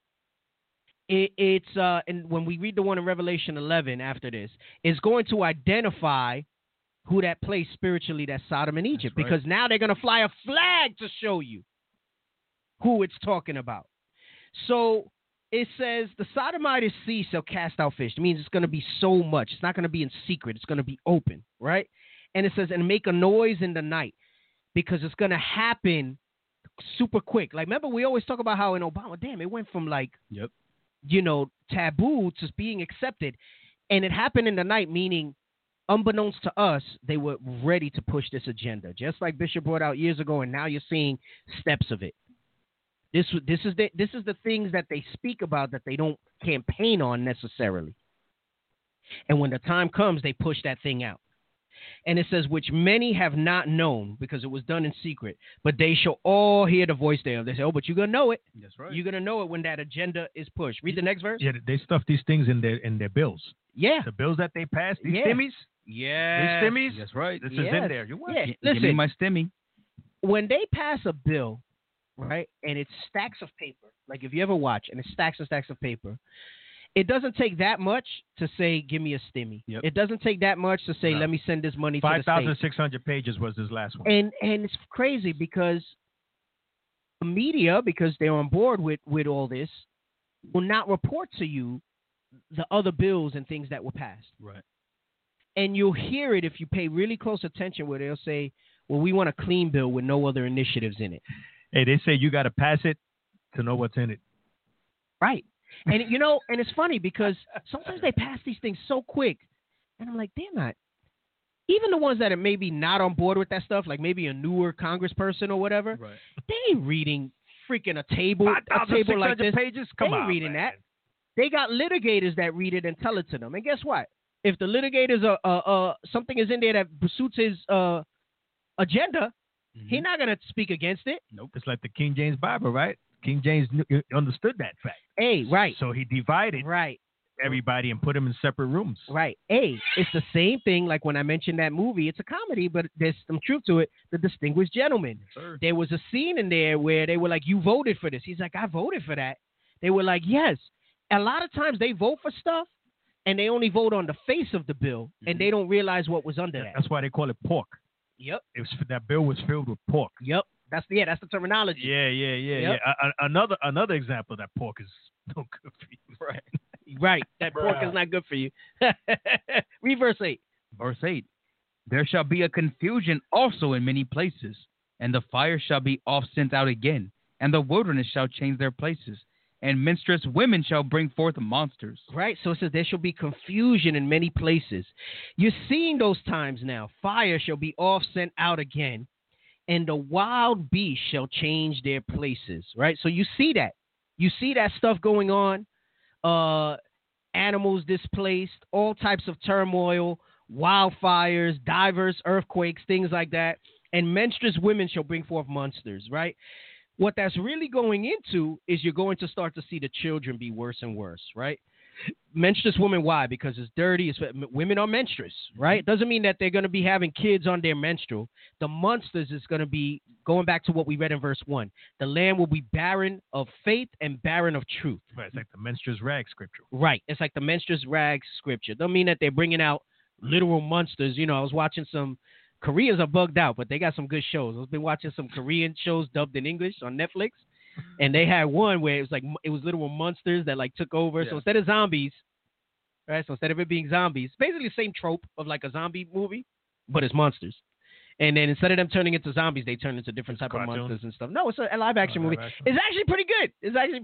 it's and when we read the one in Revelation 11 after this, it's going to identify who that place spiritually, that's Sodom and Egypt. That's right. Because now they're going to fly a flag to show you who it's talking about. So it says the Sodomite sea shall cast out fish. It means it's going to be so much. It's not going to be in secret. It's going to be open, right? And it says, and make a noise in the night, because it's going to happen super quick. Like, remember, we always talk about how in Obama, damn, it went from like, taboo to being accepted. And it happened in the night, meaning unbeknownst to us, they were ready to push this agenda. Just like Bishop brought out years ago, and now you're seeing steps of it. This is the things that they speak about that they don't campaign on necessarily. And when the time comes, they push that thing out. And it says, which many have not known, because it was done in secret, but they shall all hear the voice thereof. They say, oh, but you're going to know it. That's right. You're going to know it when that agenda is pushed. Read the next verse. Yeah, they stuff these things in their bills. Yeah. The bills that they pass, these stimmies. Yeah. These stimmies. That's right. This is in there. You yeah. Give me my stimmy. When they pass a bill, right, and it's stacks of paper, like if you ever watch, and it's stacks and stacks of paper, it doesn't take that much to say, give me a stimmy. Yep. It doesn't take that much to say, let me send this money to the state. 5,600 pages was this last one. And it's crazy because the media, because they're on board with all this, will not report to you the other bills and things that were passed. Right. And you'll hear it if you pay really close attention, where they'll say, well, we want a clean bill with no other initiatives in it. Hey, they say you got to pass it to know what's in it. Right. And, and it's funny because sometimes they pass these things so quick, And I'm like, they're not. Even the ones that are maybe not on board with that stuff, like maybe a newer congressperson or whatever, Right. they ain't reading freaking a table like this. Pages? They Come ain't on, reading man. that. They got litigators that read it and tell it to them. And guess what? If the litigators something is in there that suits his agenda, he's not gonna speak against it. Nope. It's like the King James Bible, right? King James understood that fact. Hey, right. So he divided everybody and put them in separate rooms. Right. Hey, it's the same thing like when I mentioned that movie. It's a comedy, but there's some truth to it. The Distinguished Gentleman. Sure. There was a scene in there where they were like, you voted for this. He's like, I voted for that. They were like, yes. A lot of times they vote for stuff and they only vote on the face of the bill and they don't realize what was under that. That's why they call it pork. Yep. That bill was filled with pork. Yep. That's the terminology. Yeah. Another example that pork is no good for you. Right. Right. That pork is not good for you. Read verse 8. Verse 8. There shall be a confusion also in many places, and the fire shall be oft sent out again, and the wilderness shall change their places, and menstruous women shall bring forth monsters. Right. So it says there shall be confusion in many places. You're seeing those times now. Fire shall be oft sent out again, and the wild beasts shall change their places. Right. So you see that. You see that stuff going on. Animals displaced, all types of turmoil, wildfires, diverse earthquakes, things like that. And menstruous women shall bring forth monsters, right? What that's really going into is you're going to start to see the children be worse and worse, right? Menstruous women, why? Because it's dirty. Women are menstruous, right? Doesn't mean that they're going to be having kids on their menstrual. The monsters is going to be, going back to what we read in verse 1, the land will be barren of faith and barren of truth. Right, it's like the menstruous rag scripture. Right. It's like the menstruous rag scripture. Don't mean that they're bringing out literal monsters. You know, I was watching some, Koreans are bugged out, but they got some good shows. I've been watching some Korean shows dubbed in English on Netflix. And they had one where it was literal monsters that like took over. Yeah. So instead of zombies, right? So instead of it being zombies, basically the same trope of like a zombie movie, but it's monsters. And then instead of them turning into zombies, they turn into different type of monsters and stuff. No, it's a live action movie. It's actually pretty good.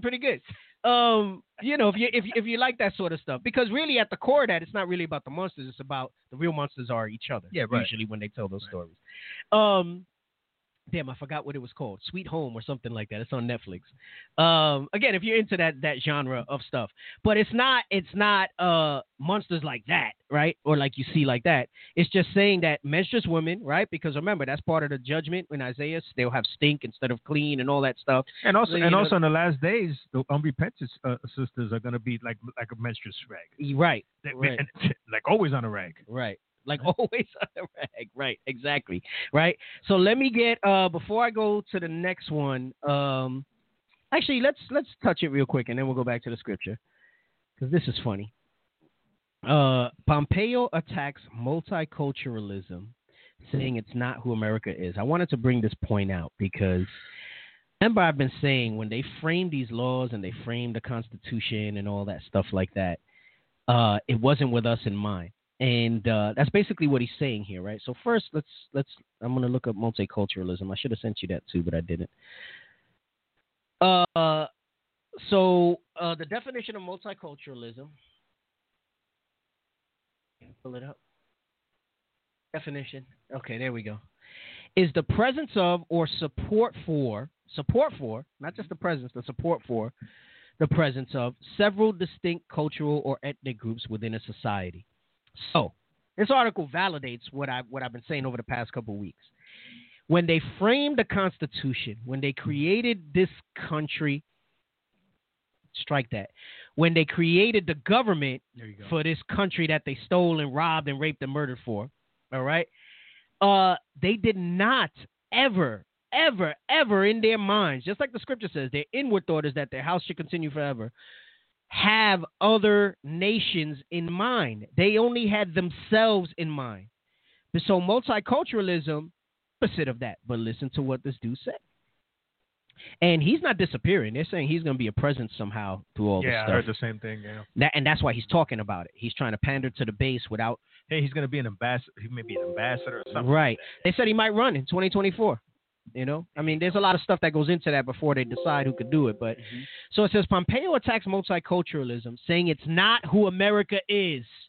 You know, if you like that sort of stuff, because really at the core of that, it's not really about the monsters. It's about the real monsters are each other. Yeah, right. Usually when they tell those stories. Damn, I forgot what it was called. Sweet Home or something like that. It's on Netflix. Again, if you're into that genre of stuff. But it's not monsters like that, right? Or like you see like that. It's just saying that menstruous women, right? Because remember, that's part of the judgment in Isaiah. They'll have stink instead of clean and all that stuff. And also, also in the last days, the unrepentant sisters are going to be like a menstruous rag. Right. Right. Like always on a rag. Right. Like always on the rag. Right, exactly. Right. So let me get before I go to the next one, actually let's touch it real quick and then we'll go back to the scripture. Because this is funny. Pompeo attacks multiculturalism, saying it's not who America is. I wanted to bring this point out because remember I've been saying when they framed these laws and they framed the Constitution and all that stuff like that, it wasn't with us in mind. And that's basically what he's saying here, right? So first, let's. I'm gonna look up multiculturalism. I should have sent you that too, but I didn't. So the definition of multiculturalism. Pull it up. Definition. Okay, there we go. Is the presence of or support for, not just the presence, the support for, the presence of several distinct cultural or ethnic groups within a society. So, this article validates what I've been saying over the past couple of weeks. When they framed the Constitution, when they created this country, strike that. When they created the government for this country that they stole and robbed and raped and murdered for, all right, they did not ever in their minds, just like the scripture says, their inward thought is that their house should continue forever, have other nations in mind. They only had themselves in mind. So multiculturalism, opposite of that. But listen to what this dude said. And he's not disappearing. They're saying he's going to be a presence somehow through all this stuff. Yeah, I heard the same thing. Yeah. And that's why he's talking about it. He's trying to pander to the base without. Hey, he's going to be an ambassador. He may be an ambassador or something. Right. They said he might run in 2024. You know, I mean, there's a lot of stuff that goes into that before they decide who could do it. But so it says Pompeo attacks multiculturalism, saying it's not who America is.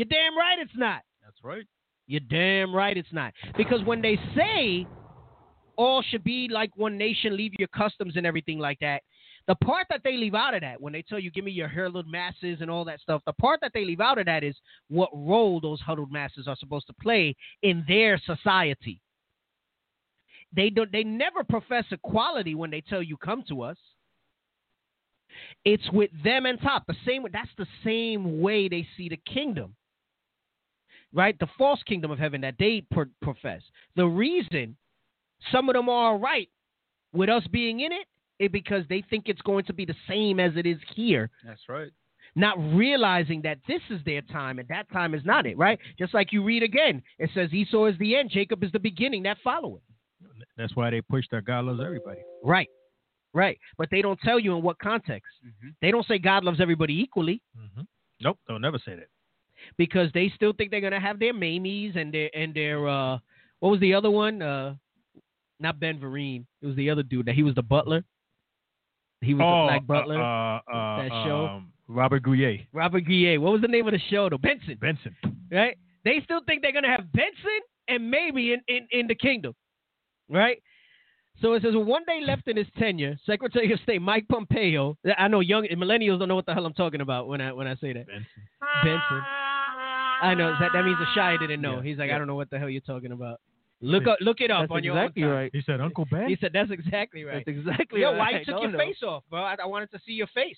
You're damn right it's not. That's right. You're damn right it's not. Because when they say all should be like one nation, leave your customs and everything like that, the part that they leave out of that, when they tell you give me your huddled masses and all that stuff, the part that they leave out of that is what role those huddled masses are supposed to play in their society. They never profess equality when they tell you come to us. It's with them and top. That's the same way they see the kingdom. Right? The false kingdom of heaven that they profess. The reason some of them are all right with us being in it is because they think it's going to be the same as it is here. That's right. Not realizing that this is their time and that time is not it, right? Just like you read again, it says Esau is the end, Jacob is the beginning, that follow it. That's why they push that God loves everybody. Right. But they don't tell you in what context. Mm-hmm. They don't say God loves everybody equally. Mm-hmm. Nope, they'll never say that. Because they still think they're going to have their Mamies and their what was the other one? Not Ben Vereen. It was the other dude. He was the butler. He was the black butler. That show. Robert Guillet. Robert Guillet. What was the name of the show, though? Benson. Right? They still think they're going to have Benson and Mamie in the kingdom. Right? So it says, one day left in his tenure, Secretary of State Mike Pompeo. I know young millennials don't know what the hell I'm talking about when I say that. Benson. I know that means the shy didn't know. Yeah. He's like, I don't know what the hell you're talking about. Look it up. That's on your exactly own time. Right. He said, Uncle Ben. He said, that's exactly right. That's exactly right. Why you took your face off, bro? I wanted to see your face.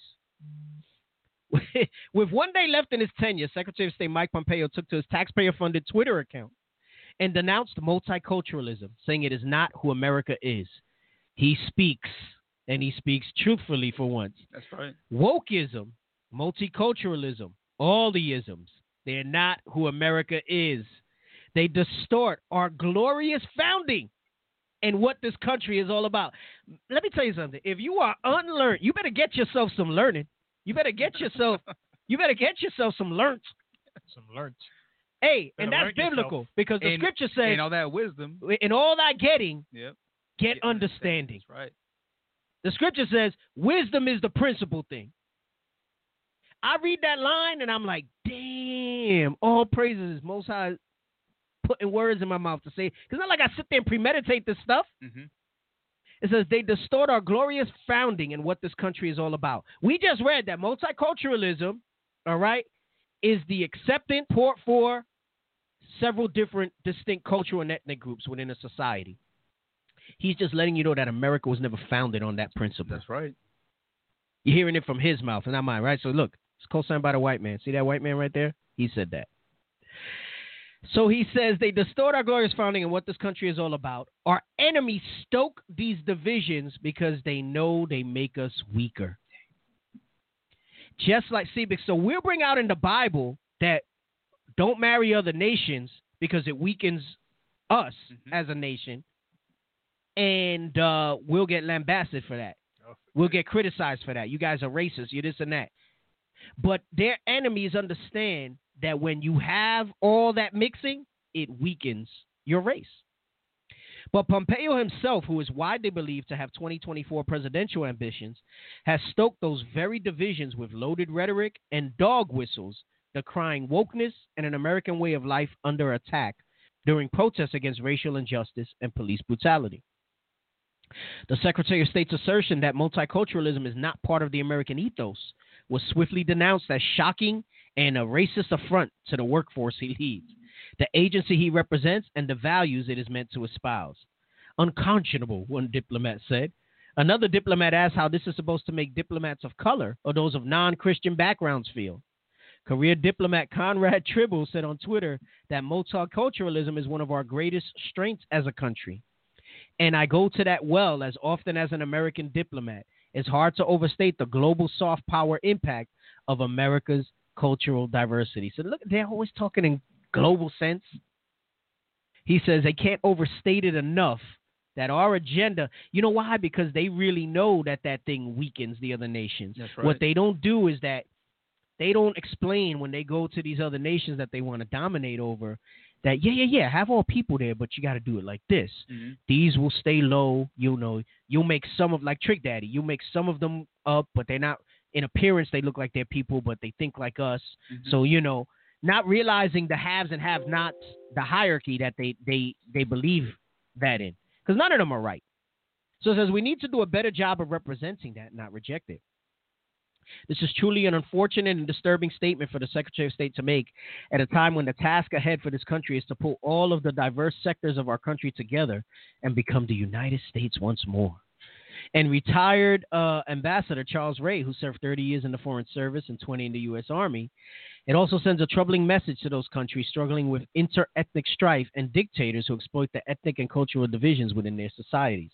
With one day left in his tenure, Secretary of State Mike Pompeo took to his taxpayer-funded Twitter account and denounced multiculturalism, saying it is not who America is. He speaks, and he speaks truthfully for once. That's right. Wokeism, multiculturalism, all the isms, they're not who America is. They distort our glorious founding and what this country is all about. Let me tell you something. If you are unlearned, you better get yourself some learning. You better get yourself some learnt. Some learnt. Hey, and that's biblical because the scripture says, in all that wisdom, in all that getting, yep. get understanding. That's right. The scripture says wisdom is the principal thing. I read that line and I'm like, damn, all praises Most High putting words in my mouth to say. Because not like I sit there and premeditate this stuff. Mm-hmm. It says they distort our glorious founding and what this country is all about. We just read that multiculturalism, all right, is the acceptance for several different distinct cultural and ethnic groups within a society. He's just letting you know that America was never founded on that principle. That's right. You're hearing it from his mouth and not mine, right? So look, it's co-signed by the white man. See that white man right there? He said that. So he says they distort our glorious founding and what this country is all about. Our enemies stoke these divisions because they know they make us weaker. Just like, so we'll bring out in the Bible that don't marry other nations because it weakens us as a nation. And we'll get lambasted for that. We'll get criticized for that. You guys are racist. You're this and that. But their enemies understand that when you have all that mixing, it weakens your race. But Pompeo himself, who is widely believed to have 2024 presidential ambitions, has stoked those very divisions with loaded rhetoric and dog whistles, decrying wokeness and an American way of life under attack during protests against racial injustice and police brutality. The Secretary of State's assertion that multiculturalism is not part of the American ethos was swiftly denounced as shocking and a racist affront to the workforce he leads, the agency he represents, and the values it is meant to espouse. Unconscionable, one diplomat said. Another diplomat asked how this is supposed to make diplomats of color or those of non-Christian backgrounds feel. Career diplomat Conrad Tribble said on Twitter that multiculturalism is one of our greatest strengths as a country. And I go to that well as often as an American diplomat. It's hard to overstate the global soft power impact of America's cultural diversity. So look, they're always talking in global sense. He says they can't overstate it enough that our agenda, you know why? Because they really know that thing weakens the other nations. That's right. What they don't do is that they don't explain when they go to these other nations that they want to dominate over that, have all people there, but you got to do it like this. Mm-hmm. These will stay low. You'll make some of, like Trick Daddy, you'll make some of them up, but they're not, in appearance, they look like they're people, but they think like us. Mm-hmm. So, not realizing the haves and have-nots, the hierarchy that they believe that in, because none of them are right. So it says we need to do a better job of representing that, not reject it. This is truly an unfortunate and disturbing statement for the Secretary of State to make at a time when the task ahead for this country is to pull all of the diverse sectors of our country together and become the United States once more. And retired Ambassador Charles Ray, who served 30 years in the Foreign Service and 20 in the U.S. Army, it also sends a troubling message to those countries struggling with inter-ethnic strife and dictators who exploit the ethnic and cultural divisions within their societies.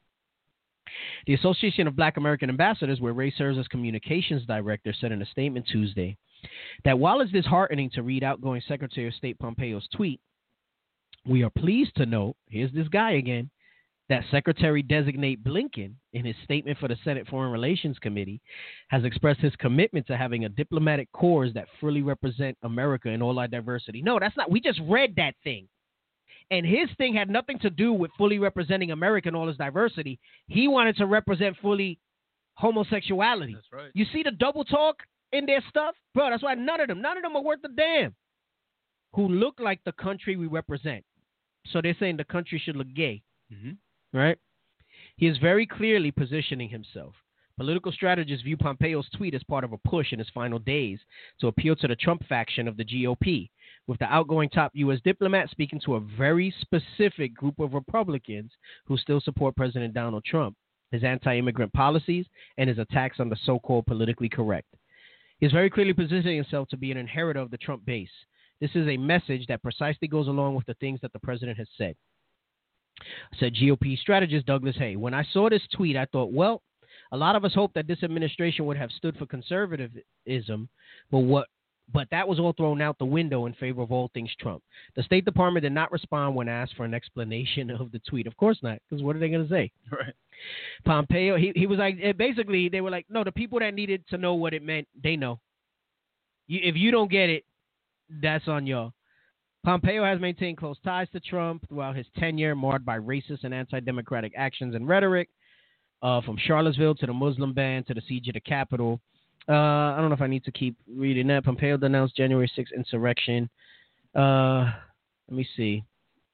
The Association of Black American Ambassadors, where Ray serves as communications director, said in a statement Tuesday that while it's disheartening to read outgoing Secretary of State Pompeo's tweet, we are pleased to note, here's this guy again, that Secretary-designate Blinken, in his statement for the Senate Foreign Relations Committee, has expressed his commitment to having a diplomatic corps that fully represent America in all our diversity. No, that's not. We just read that thing. And his thing had nothing to do with fully representing America in all its diversity. He wanted to represent fully homosexuality. That's right. You see the double talk in their stuff? Bro, that's why none of them are worth a damn, who look like the country we represent. So they're saying the country should look gay. Mm-hmm. Right? He is very clearly positioning himself. Political strategists view Pompeo's tweet as part of a push in his final days to appeal to the Trump faction of the GOP, with the outgoing top U.S. diplomat speaking to a very specific group of Republicans who still support President Donald Trump, his anti-immigrant policies, and his attacks on the so-called politically correct. He is very clearly positioning himself to be an inheritor of the Trump base. This is a message that precisely goes along with the things that the president has said. Said GOP strategist Douglas Hay. When I saw this tweet, I thought, well, a lot of us hoped that this administration would have stood for conservatism, but that was all thrown out the window in favor of all things Trump. The State Department did not respond when asked for an explanation of the tweet. Of course not, because what are they going to say? Right. Pompeo, he was like, basically, they were like, no, the people that needed to know what it meant, they know. If you don't get it, that's on y'all. Pompeo has maintained close ties to Trump throughout his tenure, marred by racist and anti-democratic actions and rhetoric, from Charlottesville to the Muslim ban to the siege of the Capitol. I don't know if I need to keep reading that. Pompeo denounced January 6th insurrection. Let me see.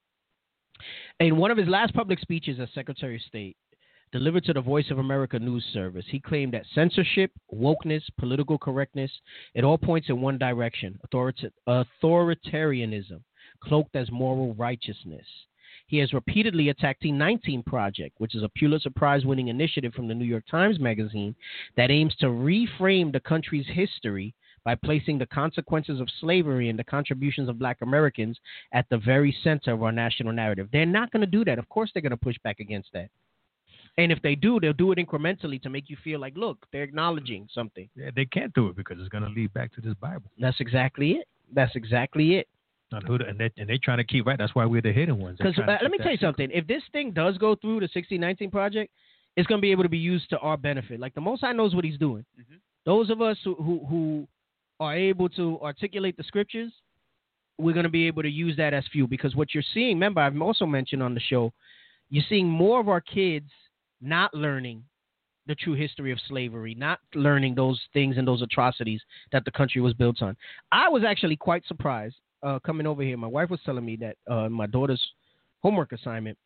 In one of his last public speeches as Secretary of State, delivered to the Voice of America news service, he claimed that censorship, wokeness, political correctness, it all points in one direction: authoritarianism, cloaked as moral righteousness. He has repeatedly attacked T19 Project, which is a Pulitzer Prize-winning initiative from the New York Times Magazine that aims to reframe the country's history by placing the consequences of slavery and the contributions of Black Americans at the very center of our national narrative. They're not going to do that. Of course they're going to push back against that. And if they do, they'll do it incrementally to make you feel like, look, they're acknowledging something. Yeah, they can't do it because it's going to lead back to this Bible. That's exactly it. That's exactly it. And they're trying to keep right. That's why we're the hidden ones. Because let me tell you something. If this thing does go through the 1619 Project, it's going to be able to be used to our benefit. Like the Most High knows what He's doing. Mm-hmm. Those of us who are able to articulate the scriptures, we're going to be able to use that as fuel. Because what you're seeing, remember, I've also mentioned on the show, you're seeing more of our kids not learning the true history of slavery, not learning those things and those atrocities that the country was built on. I was actually quite surprised coming over here. My wife was telling me that my daughter's homework assignment,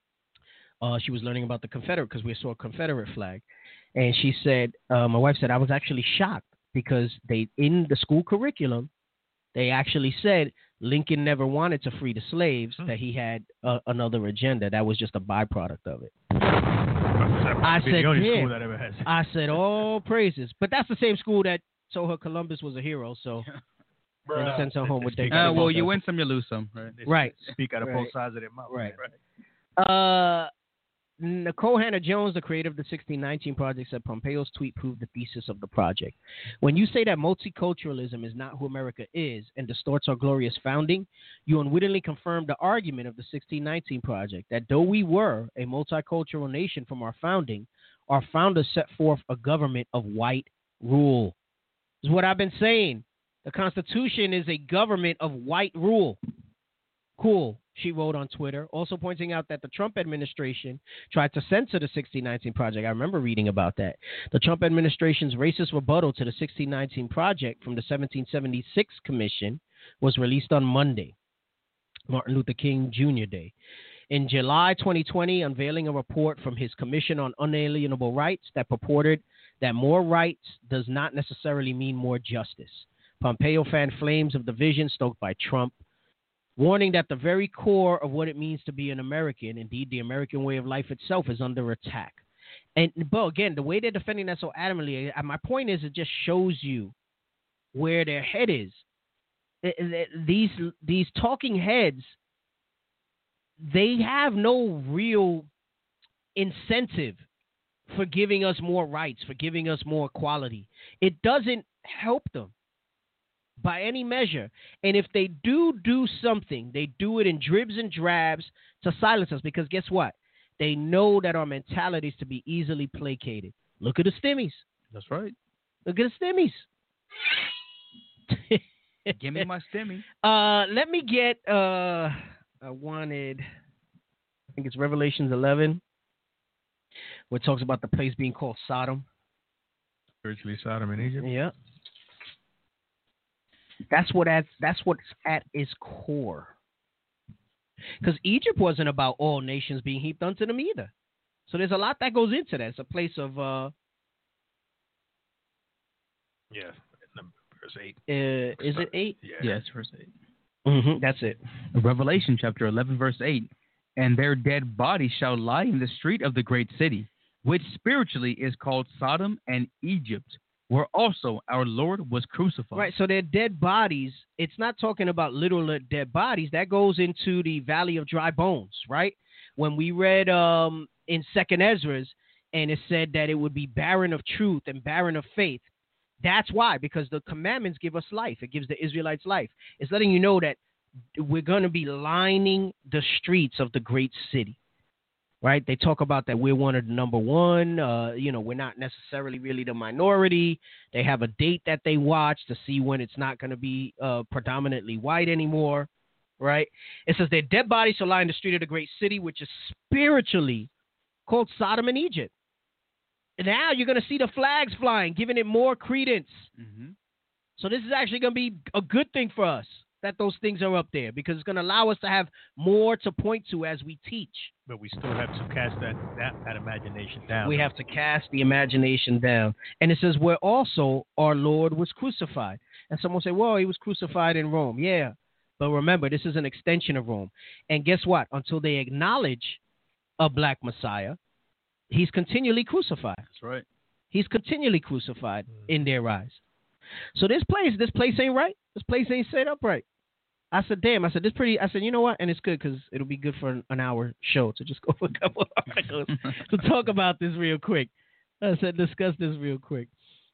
she was learning about the Confederate, because we saw a Confederate flag. And she said, my wife said, I was actually shocked because in the school curriculum, they actually said Lincoln never wanted to free the slaves, that he had another agenda. That was just a byproduct of it. I said, yeah. I said, all praises. But that's the same school that told her Columbus was a hero, so they sent her home with their well, you win some, you lose some. Right. Speak out of both sides of their mouth. Right. Nicole Hannah-Jones, the creator of the 1619 Project, said Pompeo's tweet proved the thesis of the project. When you say that multiculturalism is not who America is and distorts our glorious founding, you unwittingly confirm the argument of the 1619 Project, that though we were a multicultural nation from our founding, our founders set forth a government of white rule. This is what I've been saying. The Constitution is a government of white rule. Cool, she wrote on Twitter, also pointing out that the Trump administration tried to censor the 1619 Project. I remember reading about that. The Trump administration's racist rebuttal to the 1619 Project from the 1776 Commission was released on Monday, Martin Luther King Jr. Day. In July 2020, unveiling a report from his Commission on Unalienable Rights that purported that more rights does not necessarily mean more justice. Pompeo fanned flames of division stoked by Trump, warning that the very core of what it means to be an American, indeed the American way of life itself, is under attack. And, but again, the way they're defending that so adamantly, my point is it just shows you where their head is. These talking heads, they have no real incentive for giving us more rights, for giving us more equality. It doesn't help them by any measure. And if they do something, they do it in dribs and drabs to silence us, because guess what? They know that our mentality is to be easily placated. Look at the stimmies. That's right. Look at the stimmies. Give me my stimmy. Let me get, I think it's Revelations 11, where it talks about the place being called Sodom. Spiritually Sodom in Egypt? Yeah. That's what's at its core. Because Egypt wasn't about all nations being heaped unto them either. So there's a lot that goes into that. It's a place of... yeah, verse 8. Is it 8? Yeah, it's verse 8. Mm-hmm, that's it. Revelation chapter 11, verse 8. And their dead bodies shall lie in the street of the great city, which spiritually is called Sodom and Egypt, where also our Lord was crucified. Right, so their dead bodies, it's not talking about literal dead bodies. That goes into the valley of dry bones, right? When we read in 2nd Ezra, and it said that it would be barren of truth and barren of faith. That's why, because the commandments give us life. It gives the Israelites life. It's letting you know that we're going to be lining the streets of the great city, right? They talk about that we're one of the number one. We're not necessarily really the minority. They have a date that they watch to see when it's not going to be predominantly white anymore, right? It says their dead bodies shall lie in the street of the great city, which is spiritually called Sodom and Egypt. And now you're going to see the flags flying, giving it more credence. Mm-hmm. So this is actually going to be a good thing for us, that those things are up there, because it's going to allow us to have more to point to as we teach. But we still have to cast that imagination down. We have to cast the imagination down. And it says, where also our Lord was crucified. And someone say, well, he was crucified in Rome. Yeah. But remember, this is an extension of Rome. And guess what? Until they acknowledge a black Messiah, he's continually crucified. That's right. He's continually crucified in their eyes. So this place ain't right. This place ain't set up right. I said, damn. I said, you know what? And it's good because it'll be good for an hour show to just go for a couple of articles to talk about this real quick. I said, discuss this real quick.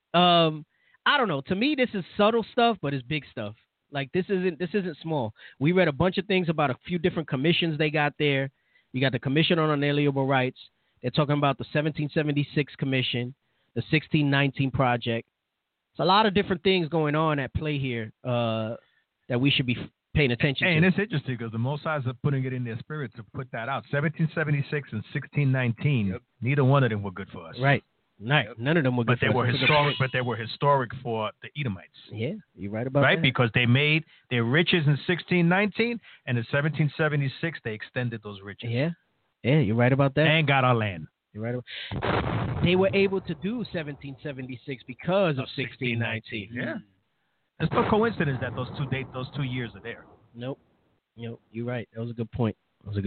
I don't know. To me, this is subtle stuff, but it's big stuff. Like this isn't small. We read a bunch of things about a few different commissions they got there. You got the Commission on Unalienable Rights. They're talking about the 1776 Commission, the 1619 Project. It's a lot of different things going on at play here that we should be paying attention to. And it's interesting because the Mosai's are putting it in their spirit to put that out. 1776 and 1619, neither one of them were good for us. Right. None of them were good for us. But they were historic for the Edomites. Yeah, you're right about that. Right, because they made their riches in 1619, and in 1776 they extended those riches. Yeah, you're right about that. And got our land. You're right about. They were able to do 1776 because of 1619. Yeah. It's no coincidence that those 2 years are there. Nope. You're right. That was a good point.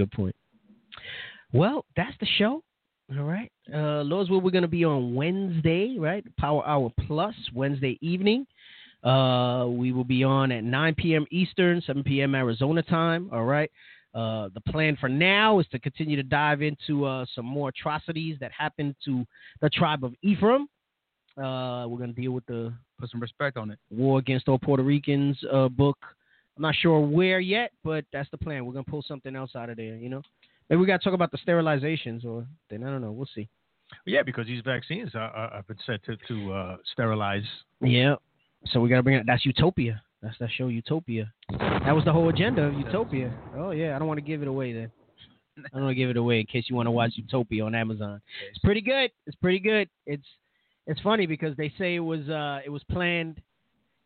Well, that's the show. All right. Lord's will, we're going to be on Wednesday, right? Power Hour Plus, Wednesday evening. We will be on at 9 p.m. Eastern, 7 p.m. Arizona time. All right. The plan for now is to continue to dive into some more atrocities that happened to the tribe of Ephraim. We're going to deal with put some respect on it. War Against All Puerto Ricans book. I'm not sure where yet, but that's the plan. We're going to pull something else out of there, Maybe we got to talk about the sterilizations, or then I don't know. We'll see. Yeah, because these vaccines have been said to sterilize. Yeah. So we got to bring it. That's Utopia. That's that show, Utopia. That was the whole agenda of Utopia. Oh, yeah. I don't want to give it away then. I don't want to give it away in case you want to watch Utopia on Amazon. It's pretty good. It's funny because they say it was planned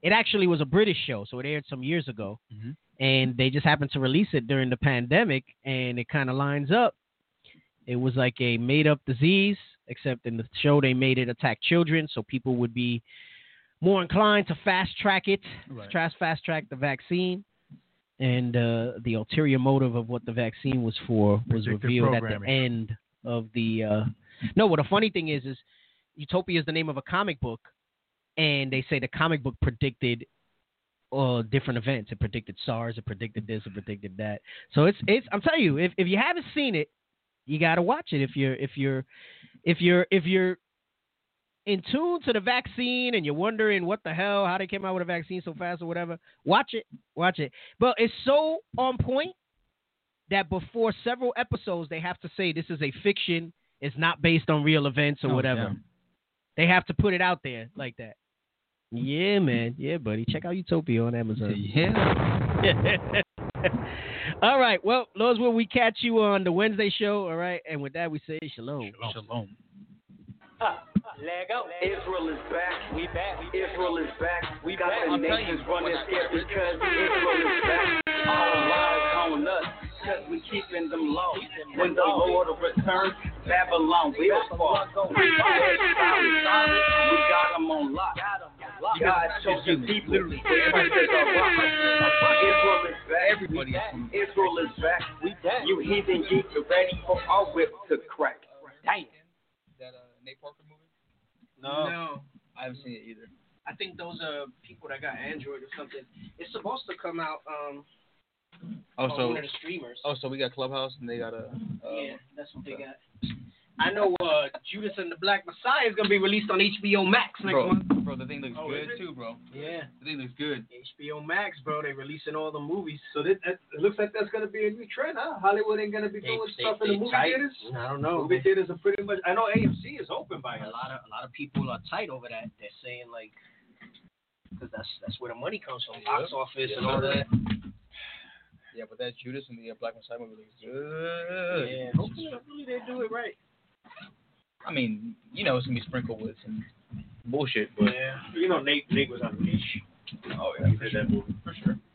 It actually was a British show, so it aired some years ago, and they just happened to release it during the pandemic, and it kind of lines up. It was like a made-up disease, except in the show they made it attack children, so people would be more inclined to fast-track it, fast-track the vaccine. And the ulterior motive of what the vaccine was for was revealed at the end of the No, well, the funny thing is Utopia is the name of a comic book, and they say the comic book predicted different events. It predicted SARS, it predicted this, it predicted that. So it's I'm telling you, if you haven't seen it, you got to watch it. If you're in tune to the vaccine and you're wondering what the hell, how they came out with a vaccine so fast or whatever, watch it. But it's so on point that before several episodes, they have to say this is a fiction. It's not based on real events or whatever. Damn. They have to put it out there like that. Yeah, man. Yeah, buddy. Check out Utopia on Amazon. Yeah. All right. Well, those will we catch you on the Wednesday show. All right. And with that, we say shalom. Shalom. Lego. Israel is back. We back. Israel is back. We got back. the nations running scared because Israel is back. All eyes on us, cause we keeping them low. When the Lord returns, Babylon will fall. We got them on lock. God chosen people. Israel is back. Everybody is Israel is back. We back. You heathen geeks are ready for our whip to crack. Damn. That Nate Parker movie? No. I haven't seen it either. I think those are people that got Android or something. It's supposed to come out on one of the streamers. So we got Clubhouse and they got a. Yeah, that's what they got. I know Judas and the Black Messiah is gonna be released on HBO Max next month. Bro, the thing looks good too, bro. Yeah, the thing looks good. HBO Max, bro. They releasing all the movies. So it looks like that's gonna be a new trend, huh? Hollywood ain't gonna be doing stuff in the movie theaters. I don't know. Movie theaters are pretty much. I know AMC is open by a lot of people are tight over that. They're saying like, because that's where the money comes from, box office and all that. Yeah, but that Judas and the Black Messiah movie looks good. Yeah, hopefully they do it right. I mean, it's gonna be sprinkled with some bullshit, but yeah, Nate was on Leash. Oh yeah, he did that movie for sure.